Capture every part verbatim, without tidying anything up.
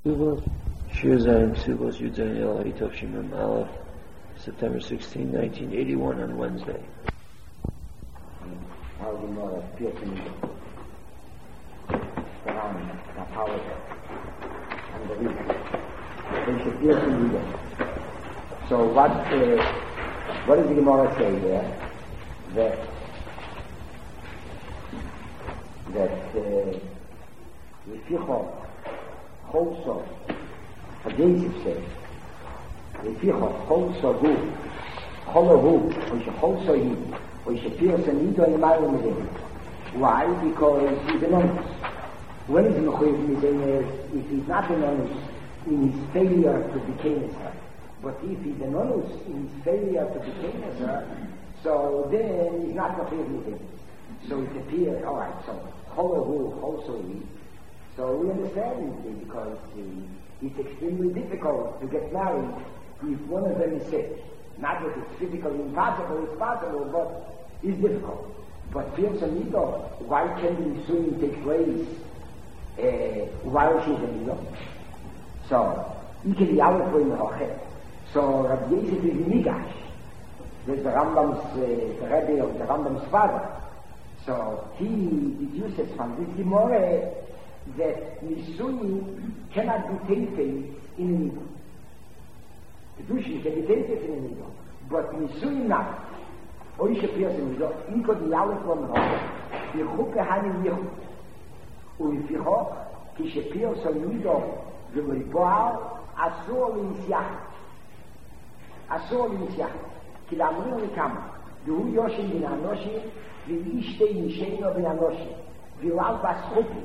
Shir Zayin Subos Yud Zayin El Haytov Shimon Aleph, September sixteenth, nineteen eighty-one, on Wednesday. How do you know that piercing the arm, the power, and the weak? They should pierce in the So what, uh, what does the Gemara say there? That, that, uh, Yeficho, Cholso, Hadesif says, Yeficho, Cholso Hu, Cholo Hu, Oishe Cholso Yi, Oishe Pierce and Nido in the Mailam Mizim. Why? Because he's anonymous. When is Mechuyev Mizim? If he's not anonymous in his failure to become Israel. But if he's anonymous in his failure to become Israel, so then he's not Mechuyev Mizim. So it appears, alright, so Cholo Hu, Cholso Yi. So we understand it because uh, it's extremely difficult to get married if one of them is sick. Not that it's physically impossible, it's possible, but it's difficult. But Pierce and Nido, why can the Nisuin take place uh, while she's a Nido? So, you can yell for in the Hoche. So, Rabbi Yosef is Nigash. There's the Rambam's, uh, the Rebbe of the Rambam's father. So, he deduces from this Gemara that Nisuin cannot be taken in a Nido. Kedushin can be taken in a Nido. But Nisuin not. Oishe Pierce and Nido, Inko di Yalef from Hoche. Yechuke Hanim Yechut. ולפיכך, כשפירס הנידו ומריבועל, אסור להנסיח. אסור להנסיח. כי לאמרים לכמה, והוא יושן בין האנושים, ואישתי נשנו בין האנושים, ואוהל בסחופי.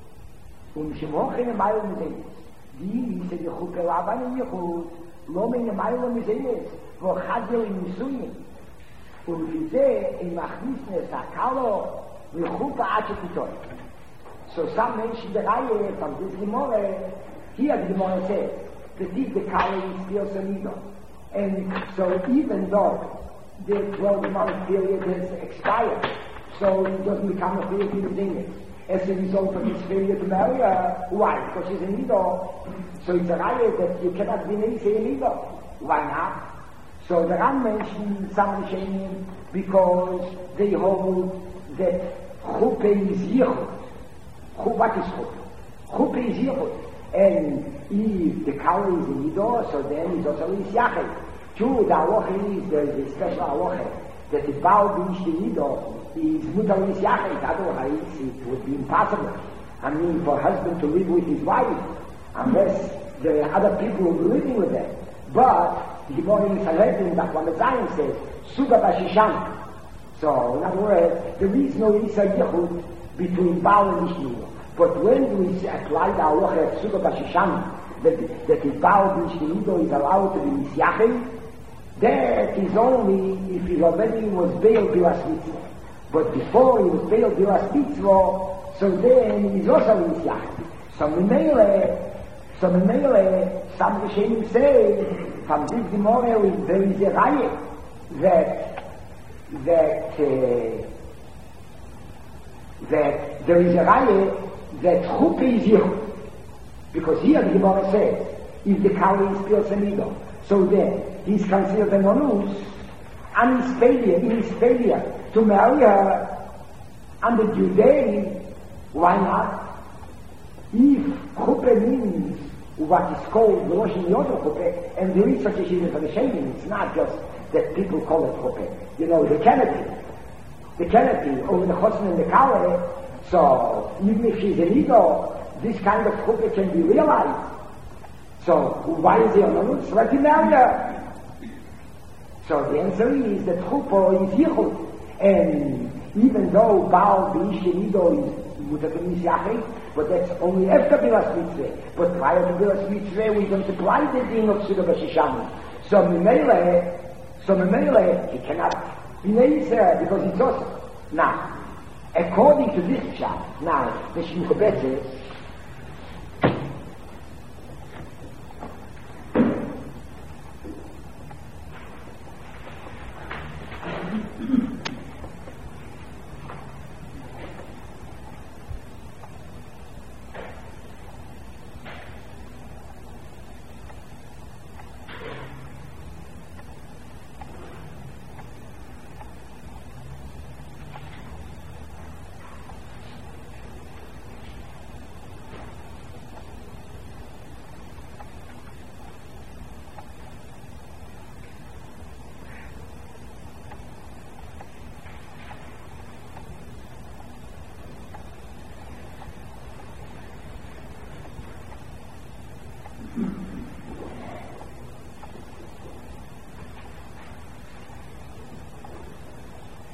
ומשמוכן המייל מזינס. די איסה יחוק אלאבן יחוד, לא מן המייל מזינס, ואוחדל ניסויים. ולפי זה, אם מכניסנס הקלו, לחוק עד שתיתון. So some mention the Raya from this Gemara, here the Gemara says, that if the Kali is still Sanido. And so even though the twelve month period has expired, so it doesn't become a period in the Danish. As a result of his failure to marry her, why? Because she's a Nido. So it's a Raya that you cannot be named a Nido. Why not? So the Ram mentioned some Rishonim because they hold that Chuppah is Yichud. What is Chuppah? Chuppah is Yichud. And if the cow is in Nido, so then it's also is Yachid. True, the Aloche is, there is a special Aloche, that the Baal B'Ish Nido is Mutar is Yachid, otherwise it would be impossible. I mean, for a husband to live with his wife, unless there are other people living with them. But the Gemara in Sanhedrin, that one of Zion says, Suga B'Shishan. So, in other words, there is no Isa Yichud between Baal and Ishmael. But when we apply the Aloha at Suga B'Shishan, that, that if Baal and Ishmael is allowed to be Misyachim, that is only if he already was Baal Bilas Mitzvah. But before he was Baal Bilas Mitzvah, so then he's also Misyachim. So Memele, so Memele, some Rishonim say, from this Gemara, there is a riot that, that, uh, that there is a raya that Chuppah is Yichud. Because here the Gemara says, if the Kali is Pierce and Nido, so then he's considered an onus, and his failure, in his failure to marry her on the due day, why not? If Chuppah means what is called the Rosh Yodah Chuppah, and there is such a thing for the shaming, it's not just that people call it Chuppah. You know, the canopy. The canopy over the chosn and the kale, so even if she's a Nido, this kind of chuppah can be realized. So why is there no It's like you marry her. So the answer is that chuppah is yichud. And even though Baal B'Ish Nido is mutar b'misyachim, but that's only after Bilas Mitzvah. But prior to Bilas Mitzvah, we don't apply the ding of Suga B'Shishan. So Memele, so Memele, he cannot be Neisah, because it's awesome. Now, according to this shot, now, the Shmuel says,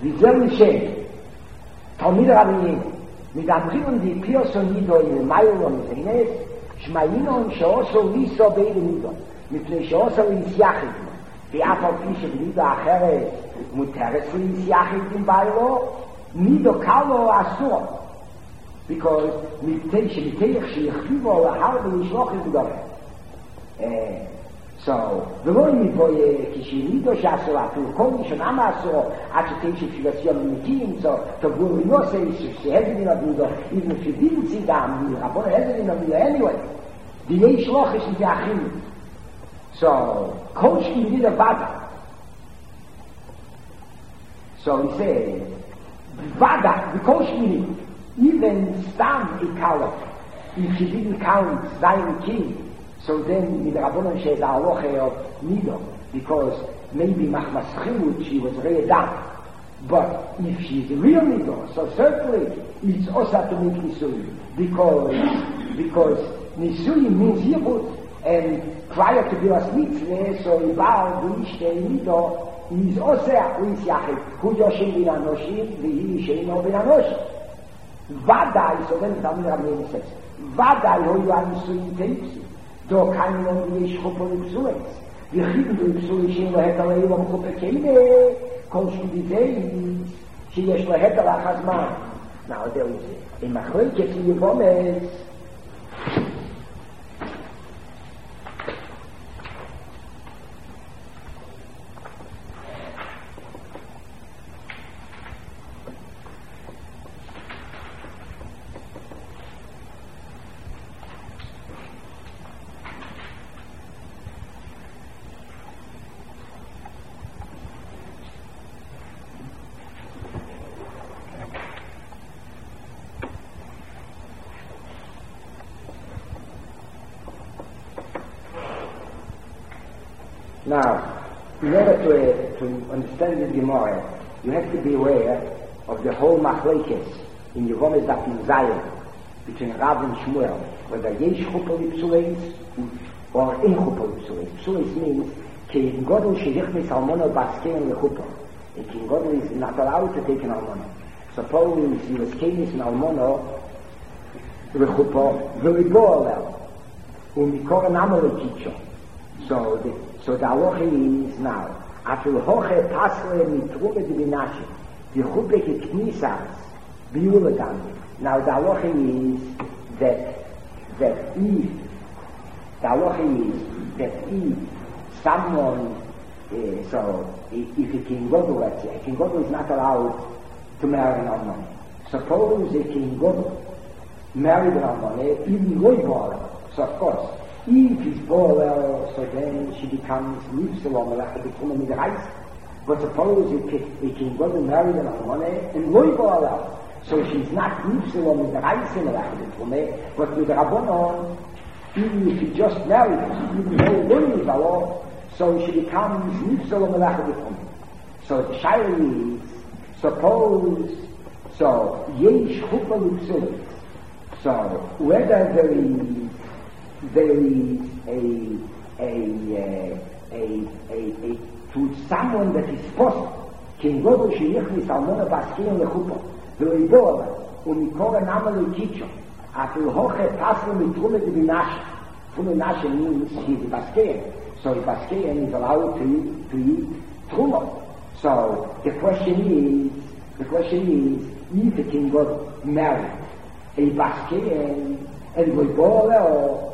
wie soll ich schön? Talmid Rabbeinu, mit der Brillen, die Pirson Nido in den Meilen und in den Schmaino und Schoso, Liso, Beide Nido, mit der Schoso ins Yachid, die Afal Fische, die Nido Achere, Muteres ins Yachid in Bailo, Nido Kalo Asur, because mit Teiche, mit Teiche, Shichivo, Harbe, Ishloch, in the So, ולא אם יבוא כשנידו שעשו, אפילו כל מי שנאמה עשו, עד שתשע פילסיון ממיתים, so, תגבור ליוסי, שהזבין עבודו, even if you didn't see them, רבון הזבין עבודו, anyway, דיני שלוחש עם האחים. So, כל שקידי לבדה. So, he said, בדה, וכל שקידי, even סתם יקלו, if you didn't count זין king, so then with Rabbanon said the halacha of Nido, because maybe Machmas Chimut, she was read down. But if she's a real Nido, so certainly it's also to make Nisui, because, because Nisui means Yibut, and prior to Bilas Mitzvah, so Ibal, Guishte, Nido, is also Akwis Yachid, Hu Yoshim bin Anoshim, Vihi Sheino bin Anoshim. Vadai, so then Talmid Rabbeinu says, Vadai, Ho Yohan Nisui Teipsi. Do kein Mann wie ich Chuppel im Psues. Wir kriegen du im Psues, schien lo heter leib am Chuppel keine, kommst du die Deis, schien יש lo heter lach הזמן. Now there is it. In Machloikes in Yevomes, Now, in order to, uh, to understand this Gemara, you have to be aware of the whole machlekes in Yevomes Daf in Zion between Rav and Shmuel, whether yesh chuppel ipsuleis or in chuppel ipsuleis. Ipsuleis means ki in Godel sheyichnis almono baskein lechuppel. A king Godel is not allowed to take an almono. Suppose he was kenis an almono lechuppel v'libo alel u'mikor namel lekicho. So the So the halacha is now, after hoche pasle mitrume de binashe, the chuppe ke knisas, biulegan. Now the halacha is that, that if, the halacha is that if someone, uh, so if a king godel, let's say, a king godel is not allowed to marry an almane. Suppose a king godel married an almane, even loy. So of course, if he's born, so then she becomes Nifsalom, like to become a Midrash. But suppose if a king wasn't married an Almane, and Loy Borel, so she's not Nifsalom Midrash in the but with Rabbanon, even if he just married her, even though Loy is Allah, so she becomes Nifsalom Midrash. So the Shaila is, suppose, so Yesh Chuppah Nifsalom. So whether there is there is a, a, a, a, a, a, to someone that is possible, King Godel sheyichnis almona baskein lechuppah, v'leibola, u'mikore nama lekicho, afil hoche pasle mitrume de binashe. Trume nashe means he's a baskein. So a baskein is allowed to eat, to eat trumo. So the question is, the question is, if a King Godel married a baskein, and v'leibola, or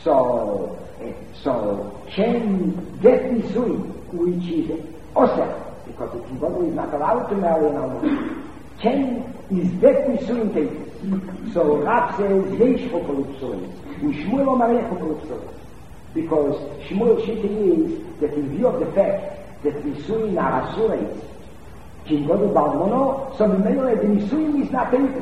So, uh, so can get Nisuin, which is Osir, because the King Godel is not allowed to marry an Almana. Can is get Nisuin taken. So Rav says, Yesh Chuppah Ipsuleis, and Shmuel Omareh Chuppah Ipsuleis. Because Shmuel Shitta is that in view of the fact that Nisuin are Asureis, King Godel Balmono, so the Nisuin is not taken.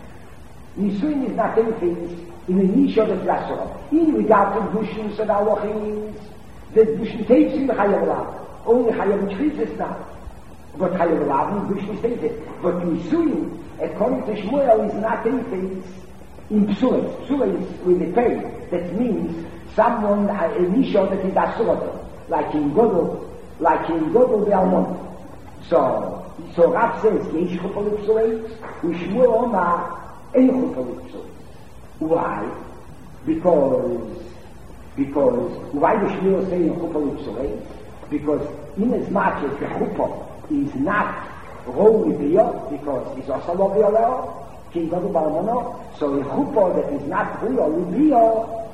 Nisuin is not taken. In the niche of the Drasor. In regard to Dushin, so the halacha is that Dushin takes in the Chayav Lav. Only Chayav Chritzes now. But Chayav Lav is Dushin takes it. But Nisuin, according to Shmuel, is not taken in Psules. Psules with the pay. That means someone, a niche that is Asur, like in Godel, like in Godel the Almon. So, So Rav says, Yesh Chuppah L'Psuleis, U'Shmuel Omar, Ein Chuppah L'Psuleis. Why? Because, because, why does Shmuel say Ein Chuppah L'Psuleis? Because in as much as the Chuppah is not Rov L'Biyah, because it's also Lo Biyah Leo, King Gadol Balmono, so a Chuppah that is not Biyah L'Biyah,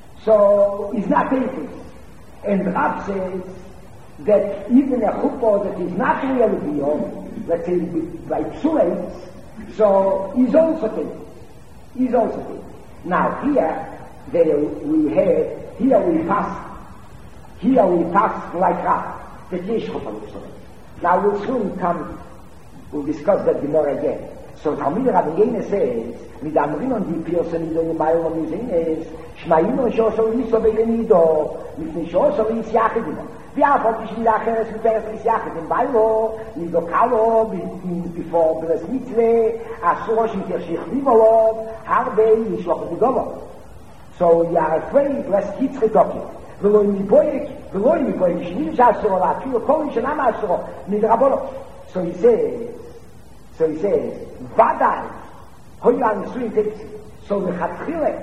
so is not taken. And Rav says that even a Chuppah that is not Biyah L'Biyah, let's say by Psuleis, so is also taken. Is also taken. Now here, there we have, here we pass, here we pass like that, the Yesh Chuppah L'Psuleis. Now we'll soon come, we'll discuss that Gemara again. So Talmid Rabbi Yene says, mit amrin on die Pirse nido in Mayel on Mizenes, Shmaino Shosho Liso Begenido, mit Nishosho Lis Yachidino. Wir von dich wieder Acheres mit Peres Lis Yachidin, Bailo, Nido Kalo, before Beres Mitzle, Asurosh mit Yershich Vivolov, Harbe, Yishloch Vivolov. So you are afraid, lest Kitzre Toki. ולא אם יבויק, ולא אם יבויק, שנים שעשו עליו, כאילו כל שנה מעשו, מדרבונו. So he says, so he says, ודאי, הוי הניסויים תקצי, so לכתחילה,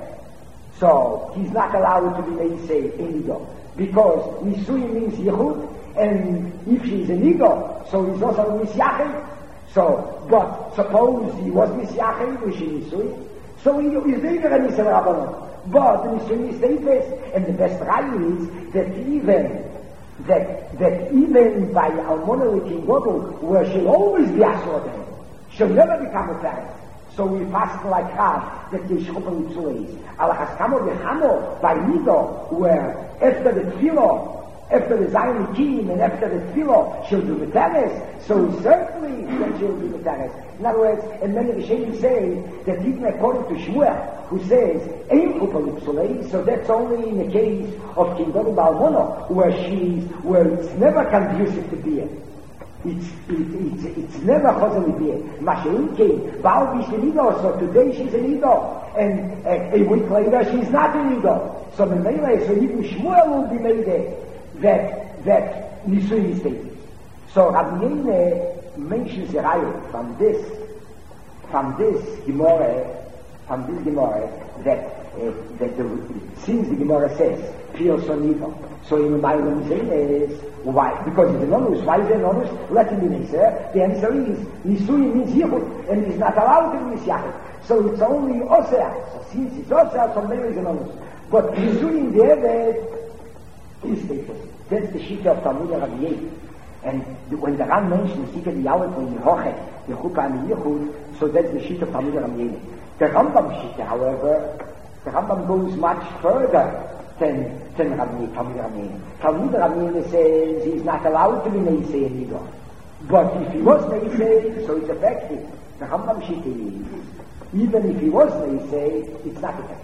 so he's not allowed to be made say in ego, because ניסויים means yichud, and if she's an ego, so he's also misyachid, so, but suppose he was misyachid, which is ניסויים, so he is neither a nisem rabbanon. But the Nisuyin is safest, and the best right is that even that that even by Almona with King Gadol, where she'll always be assorted, she'll never become a parent. So we fast like Rav that Yesh Chuppah L'Psuleis. Al Haskamo V'Chamo by Nido, where after the Tefillah, after the Zion King and after the Tefillah, she'll do the Teres. So certainly that she'll do the Teres. In other words, and many Rishonim say that even according to Shmuel, who says Ein Chuppah L'Psuleis, so that's only in the case of King Gadol Balmono, where she's where it's never conducive to beer. It's it, it's it's never chosel beer. Mashein came, Baal Bishenido, so today she's an Ido, and uh, a week later she's not an Ido. So the Meile, so even Shmuel will be made there. That that Nisuyin is taken. So Rabbi Yene mentions a raya from this, from this Gemara, from this Gemara that uh, that the, since the Gemara says Pio Sonido, so in the Ma'ilum is why? Because it's an onus. Why is it an onus? Let him be Neser. The answer is Nisuyin means Yichud, and he's not allowed to be Yachid. So it's only Osea. So since it's Osea, so there is an onus. But Nisuyin there is taken. That's the Shita of Talmud Rabbi Yeh. And when the Ram mentions Shita the Yawet when Yehoche, the Chuppah and the Yichud, so that's the Shita of Talmud Rabbi Yeh. The Rambam Shita, however, the Rambam goes much further than, than Rabbi Yeh, Talmud Rabbi Yeh. Talmud Rabbi Yeh says he's not allowed to be Neisei in Yido. But if he was Neisei, so it's effective. The Rambam Shita is, even if he was Neisei, it's not effective.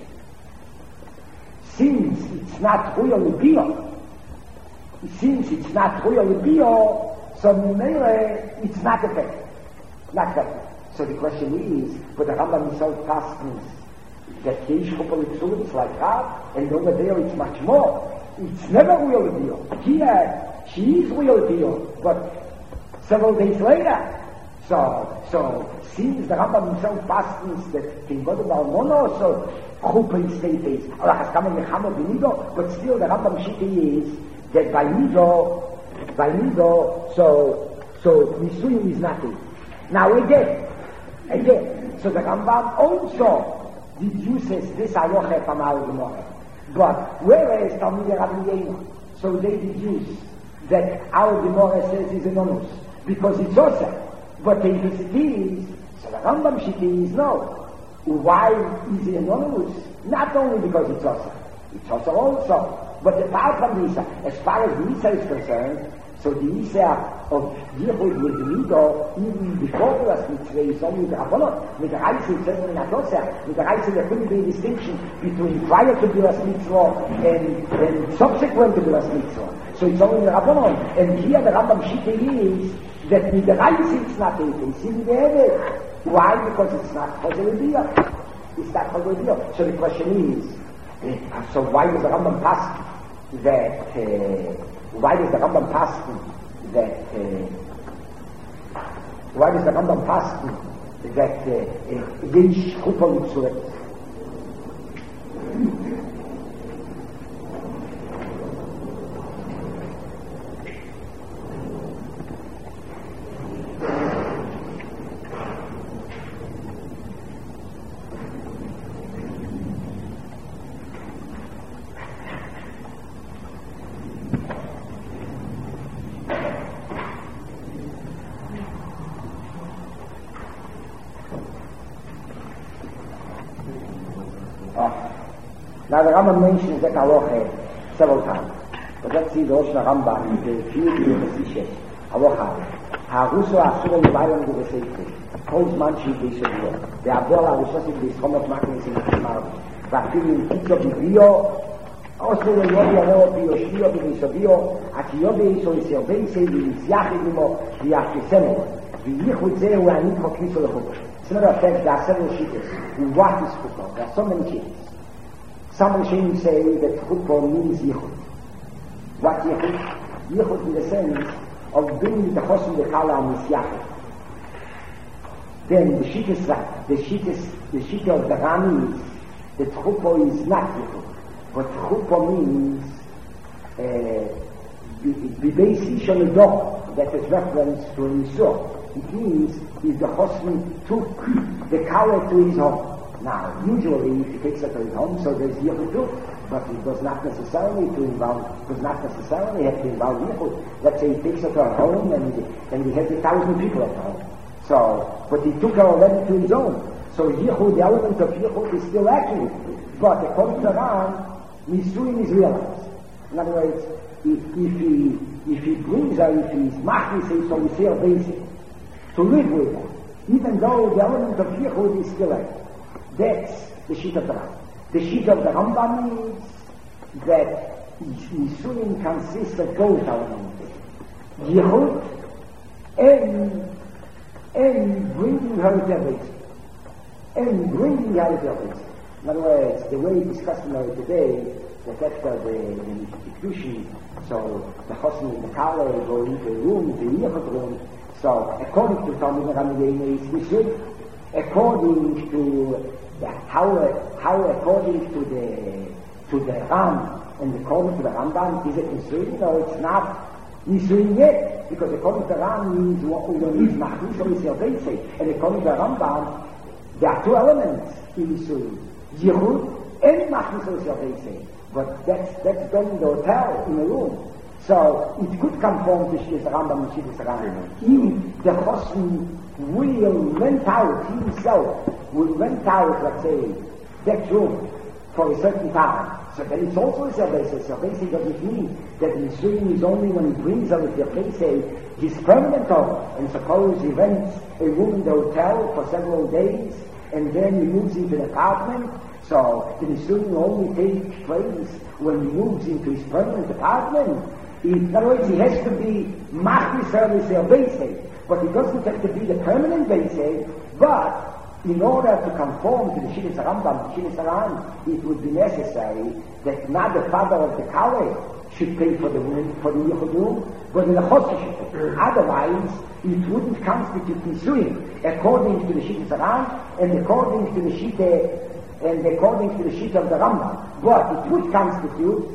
Since it's not Huyah L'Biyah, since it's not Huyah L'Biyah, so Mimele, it's not effective. Not effective. So the question is, but the Rambam himself passes that Yesh Chuppah L'Psuleis like Rav, and over there it's much more. It's never Huyah L'Biyah. Here, she is Huyah L'Biyah, but several days later. So, so, since the Rambam himself passes that King Gadol Balmono, so Chuppah is state Allah has come in the Chamo B'Nido, but still the Rambam Shita is that by Nido, by Nido, so, so Nisuyim is nothing. Now again, again, so the Rambam also deduces this halacha from our Gemara. But whereas Talmidei Rabbi Yena, so they deduce that our Gemara says is anonymous, because it's also. But if it is, so the Rambam Shita is no. Why is it anonymous? Not only because it's also, it's also also. But apart from the Isa, as far as the Isa is concerned, so the Isa of Yichud with the Nido, even before the last mitzvah, is only the Rabbanot. With the Reise, it's certainly not Oseh. With the Reise, there couldn't be a distinction between prior to the last mitzvah and, and subsequent to the last mitzvah. So it's only the Rabbanot. And here the Rambam Shita is that with the Reise, it's not a case. See the Ede. Why? Because it's not Chazal. It's not Chazal. So the question is, uh, so why does the Rambam pass that, uh, why does the Rambam pass that, uh, Why does the Rambam pass that Yesh Chuppah Mitzvah? Now the Rambam mentions that halacha several times. But let's see the Rosh Rambam, the few Yosishes, halacha. Haruso asura lebayim de beseifre. Holds manchi beishavio. The Abdel Harusosi beischomot maknes in the Marv. Vafilu in kitzo bivio. Also the Yobi Amo biyoshio beishavio. Akiyobi iso iserveise v'yisyachi limo v'yachesemo. V'yichud zeh u'anik hokniso lechuk. It's not a fact, there are several shittas. In what is chuppah? There are so many shittas. Some Rishonim say that chuppah means yichud. What yichud? Yichud in the sense of bringing the chosim dekala and misyachid. Then the shittas, the shittas, the shitta of the Rami is that chuppah is not yichud. But chuppah means b'beis ish on that is reference to an isur. It means if the chosim took the kala to his home. Now, usually, if he takes it to his home, so there's yichud too, but it does not necessarily to involve, does not necessarily have to involve yichud. Let's say he takes it to her home, and he, and he has a thousand people at home. So, but he took her already to his own. So yichud, the element of yichud is still active, but according to Ran, nisuin is realized. In other words, if, if he if he brings her, if he's machli, say so, we say basic, to live with her, even though the element of yichud is still active. That's the sheet of the Rambam. The sheet of the Rambam means that Nisuin consists of both elements. Yichud and, and bringing her to everything. And bringing her to everything. In other words, the way it is customary today, that after the, the institution, so the chosim and the kala go into a room, the yichud room, so according to Talmud Rambam is Nisuin, according to Yeah, how, how according to the to the Ram and according to the Rambam is it Nisuin? No, it's not Nisuin yet, because according to the Ram means what we don't need Machlus or Yisrael, and according to the Rambam there are two elements in Nisuin, Yichud and Machlus or Yisrael, but that's that's done in the hotel in a room. So it could conform to Shittas Rambam and Shittas Rambam. If the Chosim will rent out himself, will rent out, let's say, that room for a certain time, so then it's also a Servese. Servese doesn't mean that Nisuin is only when he brings her with the place, his permanent home. And suppose he rents a room in the hotel for several days, and then he moves into an apartment, so the Nisuin only takes place when he moves into his permanent apartment. In other words, he has to be Machli service or Beisei, but he doesn't have to be the permanent Beisei, but in order to conform to the Shittas Rambam, the Shittas Ran, it would be necessary that not the father of the Kale should pay for the for the Yichud room, but the Chosi should pay. Otherwise, it wouldn't constitute Nisuin according to the Shittas Ran and according to the Shitta and according to the Shitta of the Rambam. But it would constitute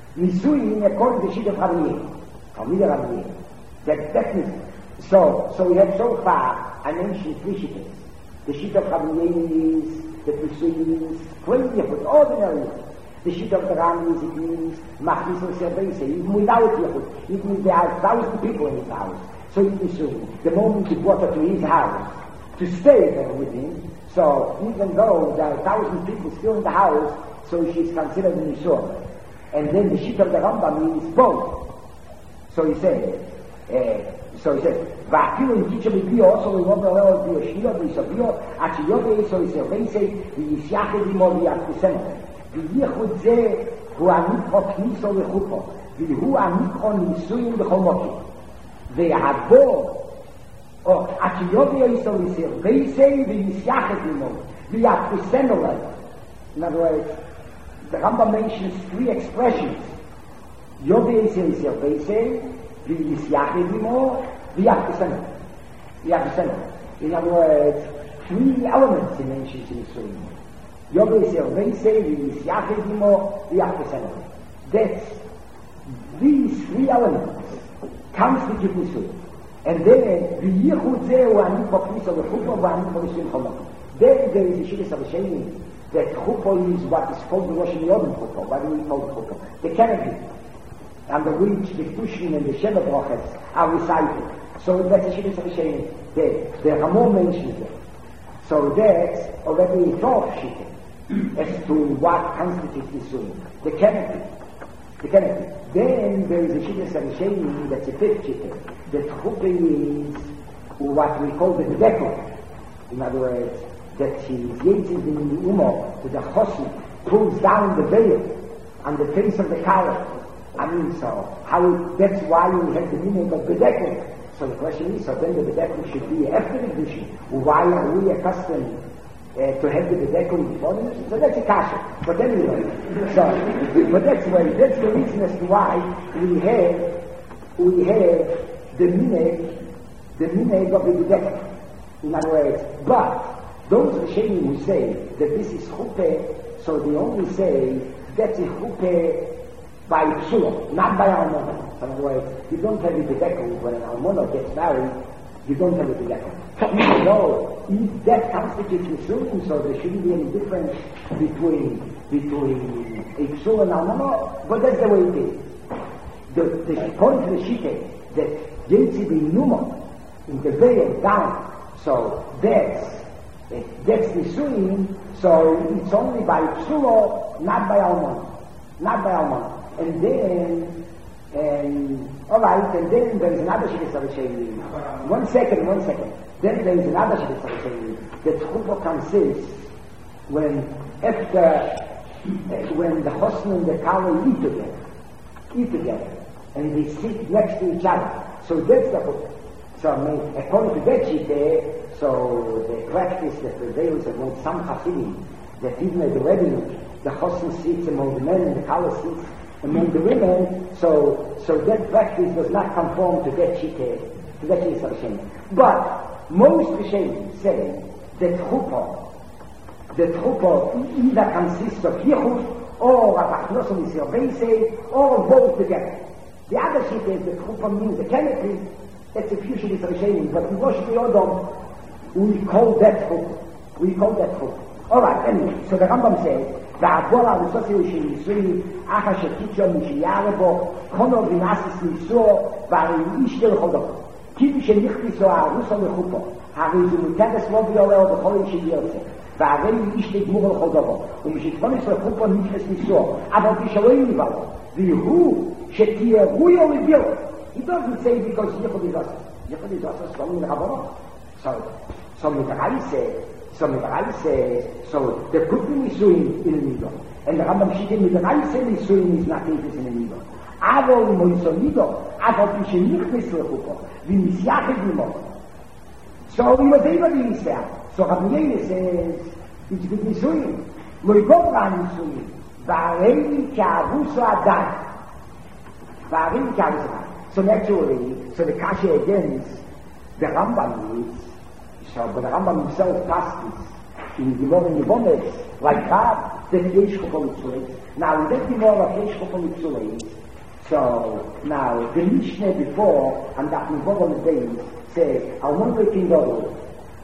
Nisuin according to the Shitta of Rabbi Meir. Rabbi Meir. That definitely. So, so we have so far I mentioned three Shittas. The sheet of Rabbi Meir is that Nisuin means plain Yichud, ordinary Yichud. The sheet of the Ram is it means Machlis or Servese, even without Yichud. It means there are thousand people in his house. So it's Nisuin. The moment he brought her to his house, to stay there with him, so even though there are thousand people still in the house, so she's considered a Nisuin. And then the sheet of the Rambam means both. So he said, uh, so he said, ואפילו אם תיצ'ה בביו, אוסו ללמוד עליו ביושילו ויסביו, עד שיובי איסו יסרבייסי, ויסייחד עמו ויעקוסנו. וייחוד זה הוא המיקרו כניסו לחופו, והוא המיקרו ניסויים בכל מוקי. והבו, או עד שיובי איסו יסרבייסי, ויסייחד עמו, ויעקוסנו להם. In other words, the Rambam mentions three expressions. Yobi איסו יסרבייסי, ויסייחד עמו, You have to send it. In other words, three elements in ancient Yisurim. Yobes Yovese, Yishyachidimo, the Yachasena. That's these three elements constitute Yisurim. And then the Yichud Zeh Ani Pokis of the Chuppah V'ani Polishim Chomot. Then there is the Shidduch of Sheni that Chuppah is what is called the Rosh Hashanah Chuppah. What do we call the Chuppah? The canopy, under which the Pushim and the Sheva Brachas are recited. So that's the Shidduch of Sheni. The the Ramon mentions it. So that's already a thought Shidduch as to what constitutes Yisurim. The canopy. The canopy. Then there is a Shidduch of Sheni that's a fifth Shidduch. The Chuppah is what we call the Bedekah. In other words, that he yates in the Umar, that the Chosn pulls down the veil on the face of the Kala. I mean, so, how, that's why we have the meaning of Bedekah. So the question is, so then the Bedekah should be after the Kedushin. Why are we accustomed uh, to have the Bedekah before the Kedushin? So that's a kasha. But anyway, so, but that's why, that's the reason as to why we have, we have the meaning, the meaning of the Bedekah. In other words, but those Rishonim who say that this is chuppah, so they only say that's a chuppah by psula, not by almana. In other words, you don't have a bedekah when an almana gets married. You don't have a bedekah. Even though if that constitutes psula, so there shouldn't be any difference between between a psula and almana. But that's the way it is. The the point of the shita that yetzi be numa in the veil down. So that's that's the Yisurim, so it's only by Psulo, not by Almon. Not by Almon. And then, and, alright, and then there is another Shidduch of Sheni. One second, one second. Then there is another Shidduch of Sheni. The Chuppah consists when, after, when the Chosn and the Kala eat together, eat together, and they sit next to each other. So that's the Chuppah. So, according to that shita, so the practice that prevails among some Hasidim, that even at the wedding, the Chosn sits among the men and the Kala sits among the women, so so that practice does not conform to that shita, to that shita of Hashem. But most Rishonim say that Chuppah, that Chuppah either consists of Yichud or of Achnosim Yisrael or both together. The other shita is that Chuppah means the canopy. That's a few Shidduch of Sheni, but in Rosh Hashanah we call that Chuppah. We call that Chuppah. Alright, anyway, so the Rambam says, V'advola v'sosio she'yisui, acha she'kitcho m'shiyarebo, kono v'nasis niso, v'ari ishtel chodok. Kim she'nichtiso ha'aruso l'chuppah, hari zu muteres lo v'yoleo v'choli she'yotze, v'ari ishtel gmuro chodoko, u'm'shitfonis l'chuppah nichtes niso, אבל כשלא יניבלו, והוא שתיארו לבירו. He doesn't say because Yichud is us. Yichud is us, so in Rabbanah. So, so with Raise, so with Raise, so the Putin is doing in the Nido. And the Rambam Shittim with Raise is doing is not interested in the Nido. Avol Moiso Nido, Avol Pishe Nichnis Lechupo, V'Misyachid Nimo. So we were able to say, so Rabbi Yehuda says, it's good Nisuim. Loigov Ra Nisuim. V'Arei K'Avuso Adam. V'Arei K'Avuso Adam. So naturally, so the kasha against the Rambam is, so but the Rambam himself passes in Gemara and Yevones, like that, that Yesh Chuppah Mitzuleit. Now, in that Gemara of Yesh Chuppah Mitzuleit, so now the Mishnah before, and that Yevones days, says, Almon Rekin Dodol,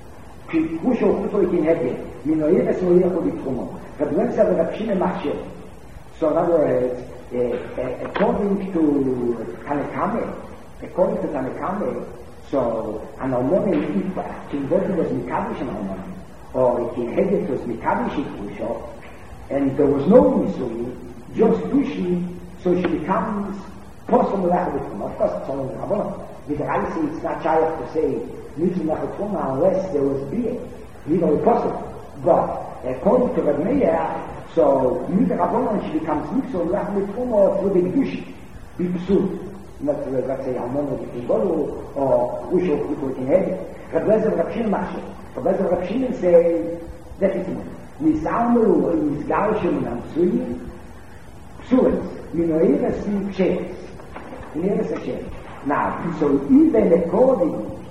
Ki Kusho Chuppah Rekin Hebye, Minoyeres Moyecho Bitchumo, Rabbi Yonsa Rabbi Shimon Machshir. So in other words, Uh, uh, according to Tanakame, according to Tanakame, so an almon if converted was mikadosh an almon, or if inherited was mikadosh kusho, and there was no nisui, just dushi, so she becomes possible lachabitchum. Of course, it's only Rabbanah. With the Raise, it's not shy to say nitzum lachabitchum unless there was beer, legally possible. But according to Rabbi Meir, so, with the Rabbanon, she becomes mixed or left with Fumo through the Gdush, be pursued. Not, let's say, Almon of the Kimbolu, or Usho, Kuto, Kinhead. Rabbi Lezer, Rabbi Shimon, Machshir. Rabbi Lezer, Rabbi Shimon says, definitely, Nisalmu, Nisgaushim, and Amsui, Psuets, Minoira, Sim, Chers. Minoira, Sim, Now, so even according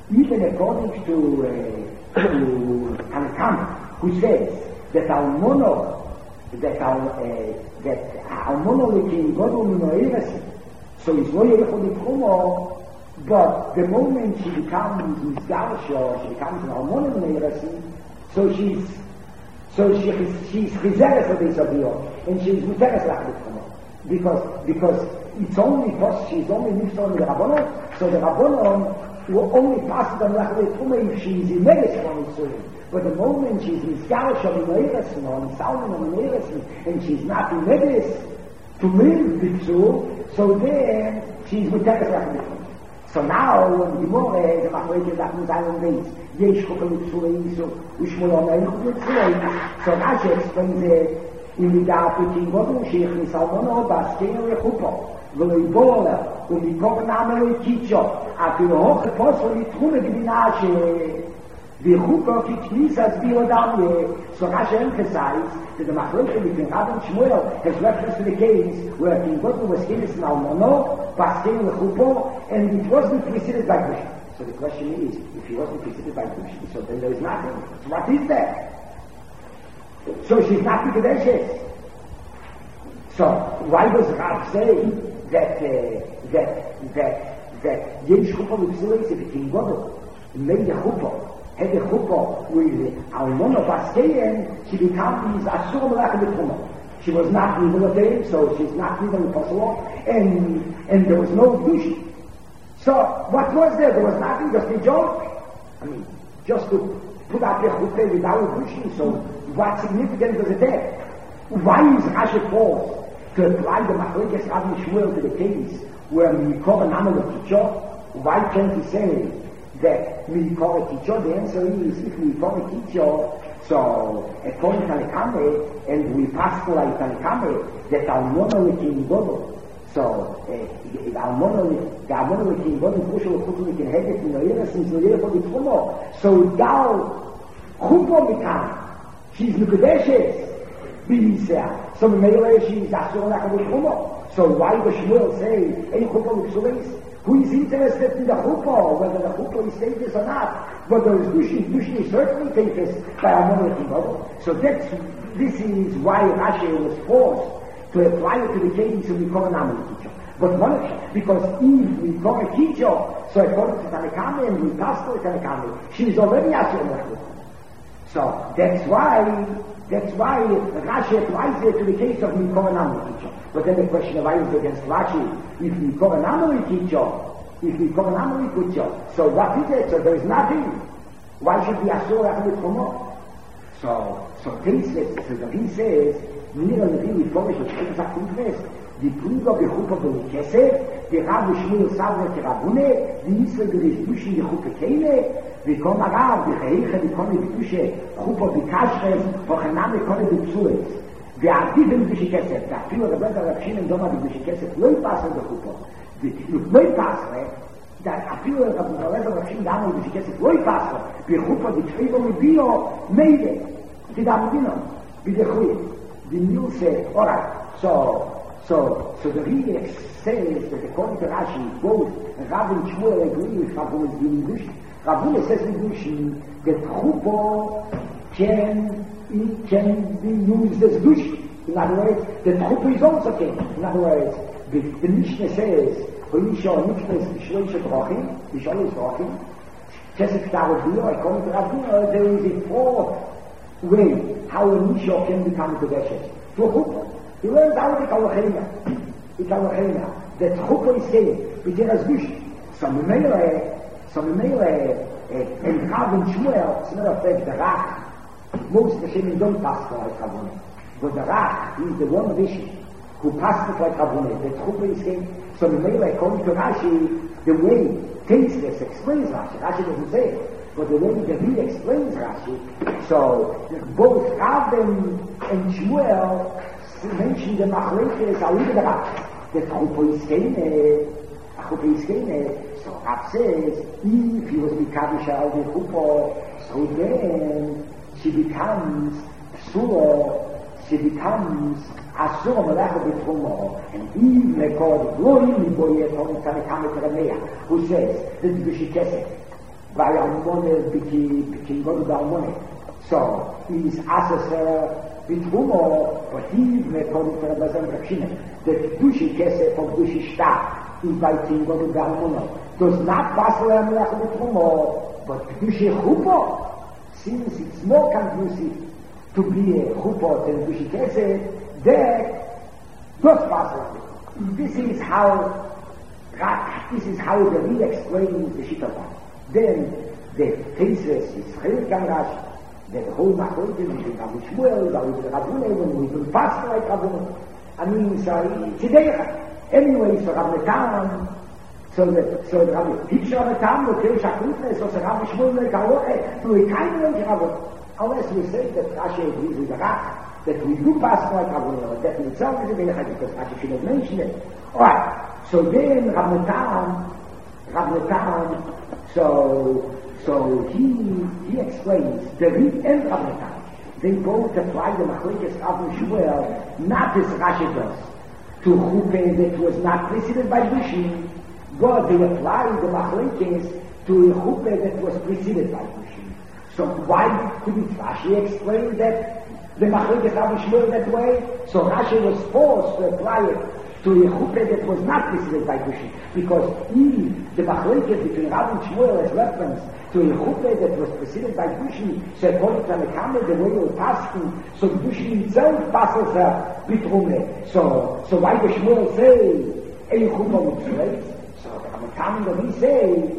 even according to, uh, to Tanakam, who says that Almono, that Al, uh, that Almono lekin Godol Minoeres, so it's no Yerechon Yitrumo, but the moment she becomes Mizgarsha, she becomes an Almono Minoeres, so she's, so she, she's Chizeres of this Abiyot, and she's Muteres Lachbitrumo. Because, because it's only because she's only mixed on the Rabbanon, so the Rabbanon will only pass the Lachbitrumo if she's in Meres from Yisrael. But the moment she's in Sgarsha, in Meresin, or in Salmon, or in Meresin, and she's not in Meres to live B'tzur, so then she's Muteres Lachbitrumo. So now, when the Gemara, the Machlokes that in Zion days, Yesh Chukah Mitzurei, so Ushmul Omer Mitzurei, so Rashi explains it, in the Dafikin Godel, Sheikh Nisalmono, Baskein Rechupo, ולא יבוא לה, ומכל נאמר לא יקיצ'ו, אפילו הוכת פוסו לתחום הגבינה ש... ויחוקו כתניס אז בי אדם יהיה, so Rashi emphasized that the Machlokes between Rav and Shmuel has reference to the case where King Godel was killed in Almono, Baskein Rechupo, and it wasn't preceded by Gushim. So the question is, if he wasn't preceded by Gushim, so then there is nothing. So what is that? So she's not Mikudeshes. So why does Rav say that uh, that that that Yesh Chuppah Mitzurei if King Godel made a Chuppah, had a Chuppah with Almono Baskein, she becomes Asur Melech B'Truma. She was not even a day, so she's not even possible, and and there was no Dush. So what was there? There was nothing, just a joke. I mean, just to put up a Chuppah without Dushing. So what significance does it have? Why is Rashi forced to apply the Machlokes Rav and Shmuel to the case where Mikor Namal Kicho? Why can't he say that Mikor Kicho? The answer is if Mikor Kicho, so according to Tanakame, and we pass like Tanakame, that Almono Lekin Godel. So Almono, the Almono Lekin Godel, Pushel Chuppah Lekin Hedet, Minoyeres, since Minoyeres for the Tfumo. So Gal Chuppah Mikam. She's Mikudeshes. So Mele she's Asur Lachbitrumo. So why does Shmuel say Ein Chuppah Mitzurei? Who is interested in the Chuppah, whether the Chuppah is status or not? But there is Dushni. Dushni is certainly status by Almono Lekin Godel. So that's, this is why Rashi was forced to apply it to the case of Mikor Namal Kicho. But one, because if Mikor Kicho, so according to Tanakame and we pass to Tanakame, she is already Asur Lachbitrumo. So that's why, that's why Rashi applies it to the case of Mikor Namal Kicho. But then the question arises against Rashi, if Mikor Namal Kicho, if Mikor Namal Kicho, so what is it? So there is nothing. Why should be Asur Lachbitrumo? So, so Teitzves, so he says, Nira Levi Miforish, which is a interest, the Plugo Bechuppah B'Kesef, the Rav Shmuel Savre Terabune, the Yisrael Gerish Dushi Yechuppah Keine, וכל הרב, בחייך בקוני בקושה, חופו בקשרס, וכנם בקוני בקצועס. ועדיף הם בקושי כסף, ואפילו רבד הרבשים הם דומה בקושי כסף, לא יפסר בחופו. לא יפסר, אפילו רבד הרבשים דומה בקושי כסף, לא יפסר, בחופו בקשריבו מביאו, מיידה, תדע מבינו, בדחוי. The new said, alright, so, so, so the Rebbe says that according to Rashi, both Rav and Shmuel agree with Rav and Shmuel. Rabbi says in Dushi that Chuppah can, it can be used as Dushi. In other words, that Chuppah is also can. In other words, the, the Mishnah says, Hoisha Mishnah is Shloisha Drachim, Shloisha Drachim, Kesef Tarabiyah, according to Rabbi, there is a fourth way how a Mishnah can become Kodeshes. To Chuppah. He learns how to become a Chena. Become a Chena. That Chuppah is saying, begin as Dushi. So, Memele, So we may uh, in Rav and Shmuel, it's not a fact, the Rach, most of the Shem don't pass for like Rabboni. But the Rach is the one Rishi who passed it like Rabboni. The Chuppah is saying, so we may according to Rashi, the way Teitzves explains Rashi, Rashi doesn't say it, but the way the Rebbe explains Rashi, so both Rav and, and Shmuel mention the Machlokes, I'll leave it at the Chuppah is saying, Chuppah is saying, so Rav says, if he was Mikdash al the Chuppah, so then she becomes Asura, she becomes Asura Melech B'Truma, and even Mekor, Glory Boyet on Tanakame Teramea, who says, this is B'Shikesef. Vayalmone Bikingon Dalmone. So is Asasa Bitrumo, but he according to the Bazan Rakshina, that Dushi Kese from Dushi Shta is by Kingon Dalmone. Does not pass around Bitrumo, but Dushi Hupo, since it's more conducive to be a Hupo than Dushi Kese, there does pass around. This is how this is how the real explains the Shitava. Then the thesis is Chilkan Rashi, the whole Machlokes between Rabbi Shmuel, Rabbi Rabunah, when we will pass like Rabunah. I mean, so today, anyway, so Rabbi Tam, so the so Rabbi Teacher Rabbi Tam, the Kirish Akutne, so Rabbi Shmuel, like Alohe, so we can't even Rabbi. Unless we say that Rashi agrees with the Rak, that we do pass like Rabunah, that in itself is a Benechad, because Rashi should have mentioned it. Alright. So then Rabbi Tam, Rabbi Tam, so so he he explains the Rit and Rabbi Tam. They both apply the Machlokes Rabbi Shmuel, not as Rashi does, to Chuppah that was not preceded by Bushin, but they apply the Machlokes to a Chuppah that was preceded by Bushin. So why couldn't Rashi explain that the Machlokes Rabbi Shmuel that way? So Rashi was forced to apply it to a Chuppah that was not preceded by Bushin, because if the Machlokes between Rabbi and Shmuel as reference to a Chuppah that was preceded by Bushin, so according to the Kameh, the way of passing, so Bushin himself passes a Bitrume. So, so why does Shmuel say a Chuppah with place? So the Kameh, when he say,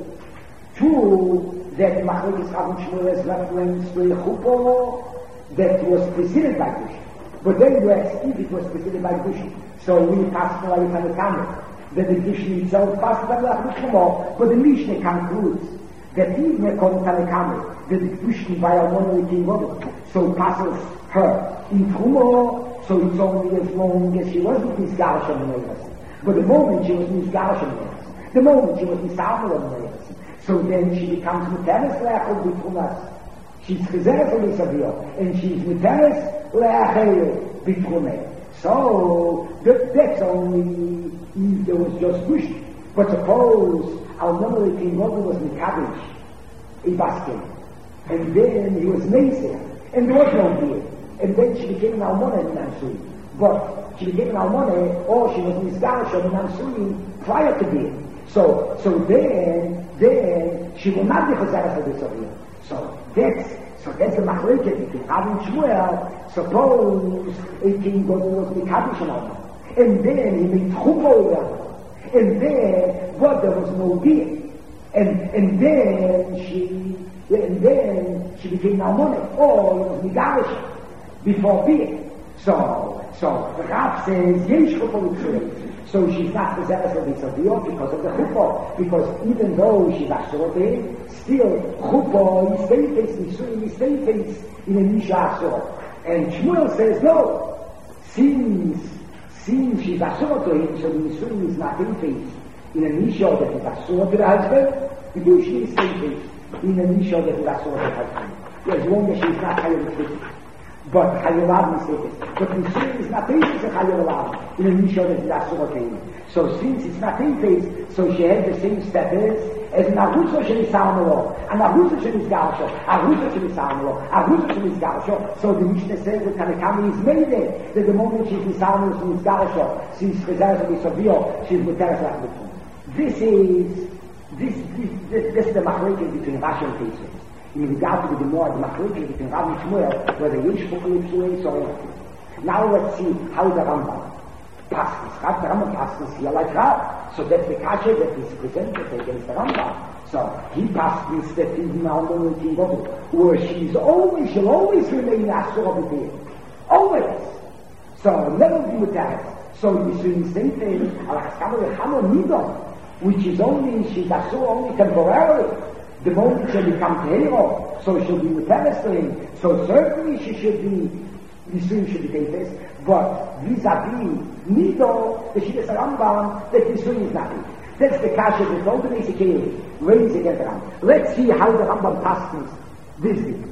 true, that Machlokes Rabbi and Shmuel as reference to a Chuppah that was preceded by Bushin. But then you ask if it was preceded by Bushin. So we pass the light on the Kameh, that the Bushin itself passes on the Chuppah, but the Mishnah concludes that even according to the Kameh, that the Bushin by a monolithic model, so passes her in Trumo, so it's only as long as she wasn't Misgash on the Neighbors. But the moment she was Misgash on the Neighbors, the moment she was Misgash on the Neighbors, so then she becomes Muteres Leachel Bitrumas. She's Chizeret on the Savio, and she's Muteres Leachel Bitrumas. So that, that's only if there was just Bushin. But suppose our memory king was Mikabish, a basket, and then he was Neisah, and there was no beard, and then she became an Almona in Nansui. But she became an Almona, or she was Misgarsha in Nansui prior to beard. So, so then, then she will not be Chazara for this over. So that's So that's the Machlokes between Rabbi and Shmuel. Suppose a king was Mikabish and Almona, and then he made Chuppah over, and then, but there was no beard. And, and then she, and then she became Almona, or it was Migarish before beard. So, so the Rav says, Yesh Chuppah with so she's not possessed of Yitzaviyot because of the Chuppah, because even though she's Asherah, still Chuppah is Seifetz, Nisuim is Seifetz in a Nisha Asherah. And Shmuel says, no, since, since she's Asherah to him, so the Nisuim is not Seifetz in a Nisha that is Asherah to the husband, the Yushni is Seifetz in a Nisha that is Asherah to the husband, as long as she's not Hayel. But Chayolav is Seifetz. But Nisuim is not Seifetz in Chayolav in a Nisha that is Asherah to him. So since it's not Seifetz, so she has the same status as an Arusa Shel Yisarmelo, an Arusa Shel Yisgarsho, Arusa Shel Yisarmelo, Arusa Shel Yisgarsho. So the Mishnah says that Tanakami is made it, that the moment she's Yisarmelo and Yisgarsho, she's Chazar of Yisavio, she's Muteres Lachmutum. This is, this, this, this, this is the Machlokes between Rashi and Tosfos. In regard to the Gemara, the Machlokes between Rabbi and Shmuel, whether Yesh Chuppah Yitzurei, so now let's see how the Rambam passes. How the Rambam passes here like that. So that's the kasha that is presented against the Rambam. So he passes that even Almona King Godel, where she's always, she'll always remain Asherah B'Beir. Always. So never be with that. So you see the same thing, Al-Haskama L'Chamo Nidon, which is only, she's Asherah only temporarily. The moment she'll become Tehero, so she'll be with him. So certainly she should be, Nisuim should be Teifes, but vis-a-vis Nido, the Shittas Rambam, that Nisuim is nothing. That's the kasha that all the Nesikei raise against the Rambam. Let's see how the Rambam passes this thing.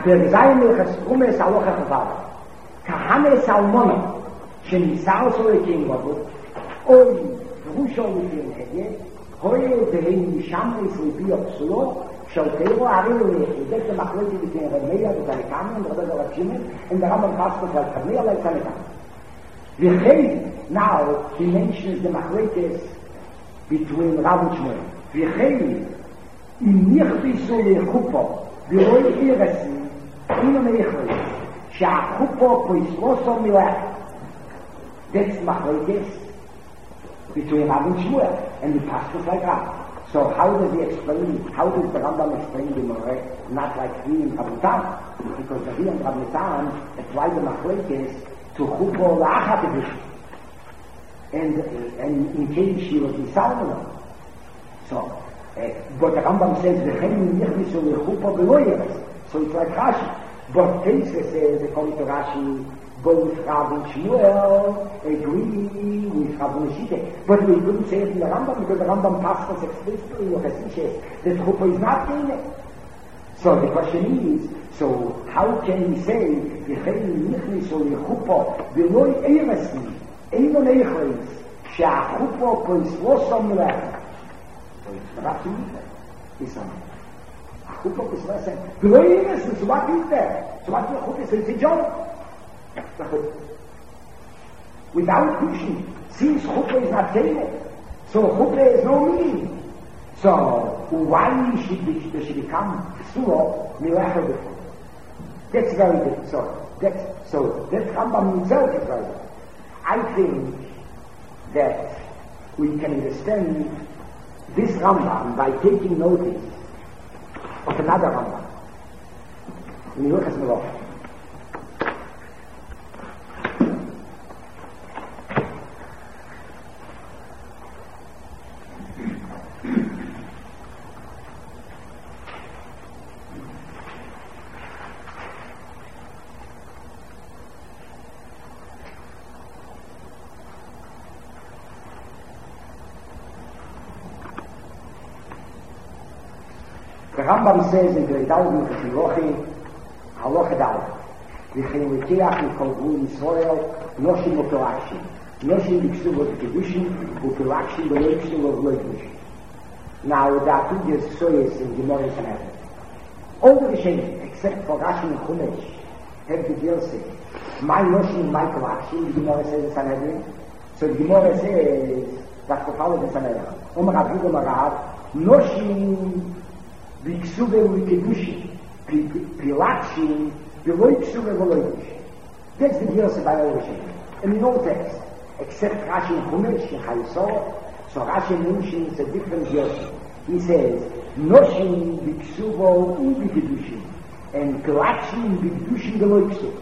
der Seimilches Umes Aloche Chavara. Kahane Salmono, שניסה אותו לקינגודו, אוי, דרושו לפרנקיה, הוי דהים משם לסליפי הפסולו, שאותרו הרי ליחידת למחלקת לפני רמיה ותנקמים, רבי דרשימן, and the Rambam Pasuk like Kamea like Tanakam. V'chei, now, he mentions the machlekes between Rav and Shmuel. V'chei, אם נכביסו לחופו, ולא ירסי, אם הם יכולים, שהחופו פויסלוסו מלאך. That's machlekes between Rav and Shmuel, and the Pasuk like Rav. So how does he explain, how does the Rambam explain the Moreh, not like we in Rabutan? Because the we in Rabutan apply the machlekes to Chupo La'achat edition. And, and in case she was in Salomon. So, uh, but the Rambam says, V'chein yichnisu lechupo v'lo. So it's like Rashi. But Teisra says, according to Rashi, both Rav and Shmuel agree with Rav and Shite. But we couldn't say it in the Rambam because the Rambam passed us explicitly in Chassidus that Chuppah is not in it. So the question is, so how can we say V'chein yichnisu lechupo v'lo eirasi eino neichlis she'achupo poisloso melech? So it's not to me. It's not. Achupo poisloso v'lo eirasi. So what is there? So what is Chuppah? So it's a joke. Without pushing, since Chuppah is not taken, so Chuppah has no meaning. So why should it should become Surah Milacha? That's very good. So that's so that Rambam himself is very good. I think that we can understand this Rambam by taking notice of another Rambam. In Hilchos Melachos. The Rambam says in the Talmud of Shilochi, Halacha Daled, V'chein l'teach l'kol gvul Yisrael, noshim u'pilakshim, noshim b'ksuv u'pilakshim, u'pilakshim b'leikshim u'pilakshim. Now, there are two years soyes in Gemara Sanhedrin. All the Rishonim, except for Rashi and Chumash, have the deal say, my noshim, my pilakshim, the Gemara says in Sanhedrin. So the Gemara says, that's the follow the Sanhedrin. Omer Aviv Omer Rav, noshim V'ksuve u'kedushim, pilakshim, v'lo ksuve v'lo kedushim. That's the deal by all Rishonim. And in all texts, except Rashi and Chumash and Chayesor, so Rashi mentions a different deal. He says, noshim v'ksuvo u'kedushim, and pilakshim v'kedushim v'lo ksuve.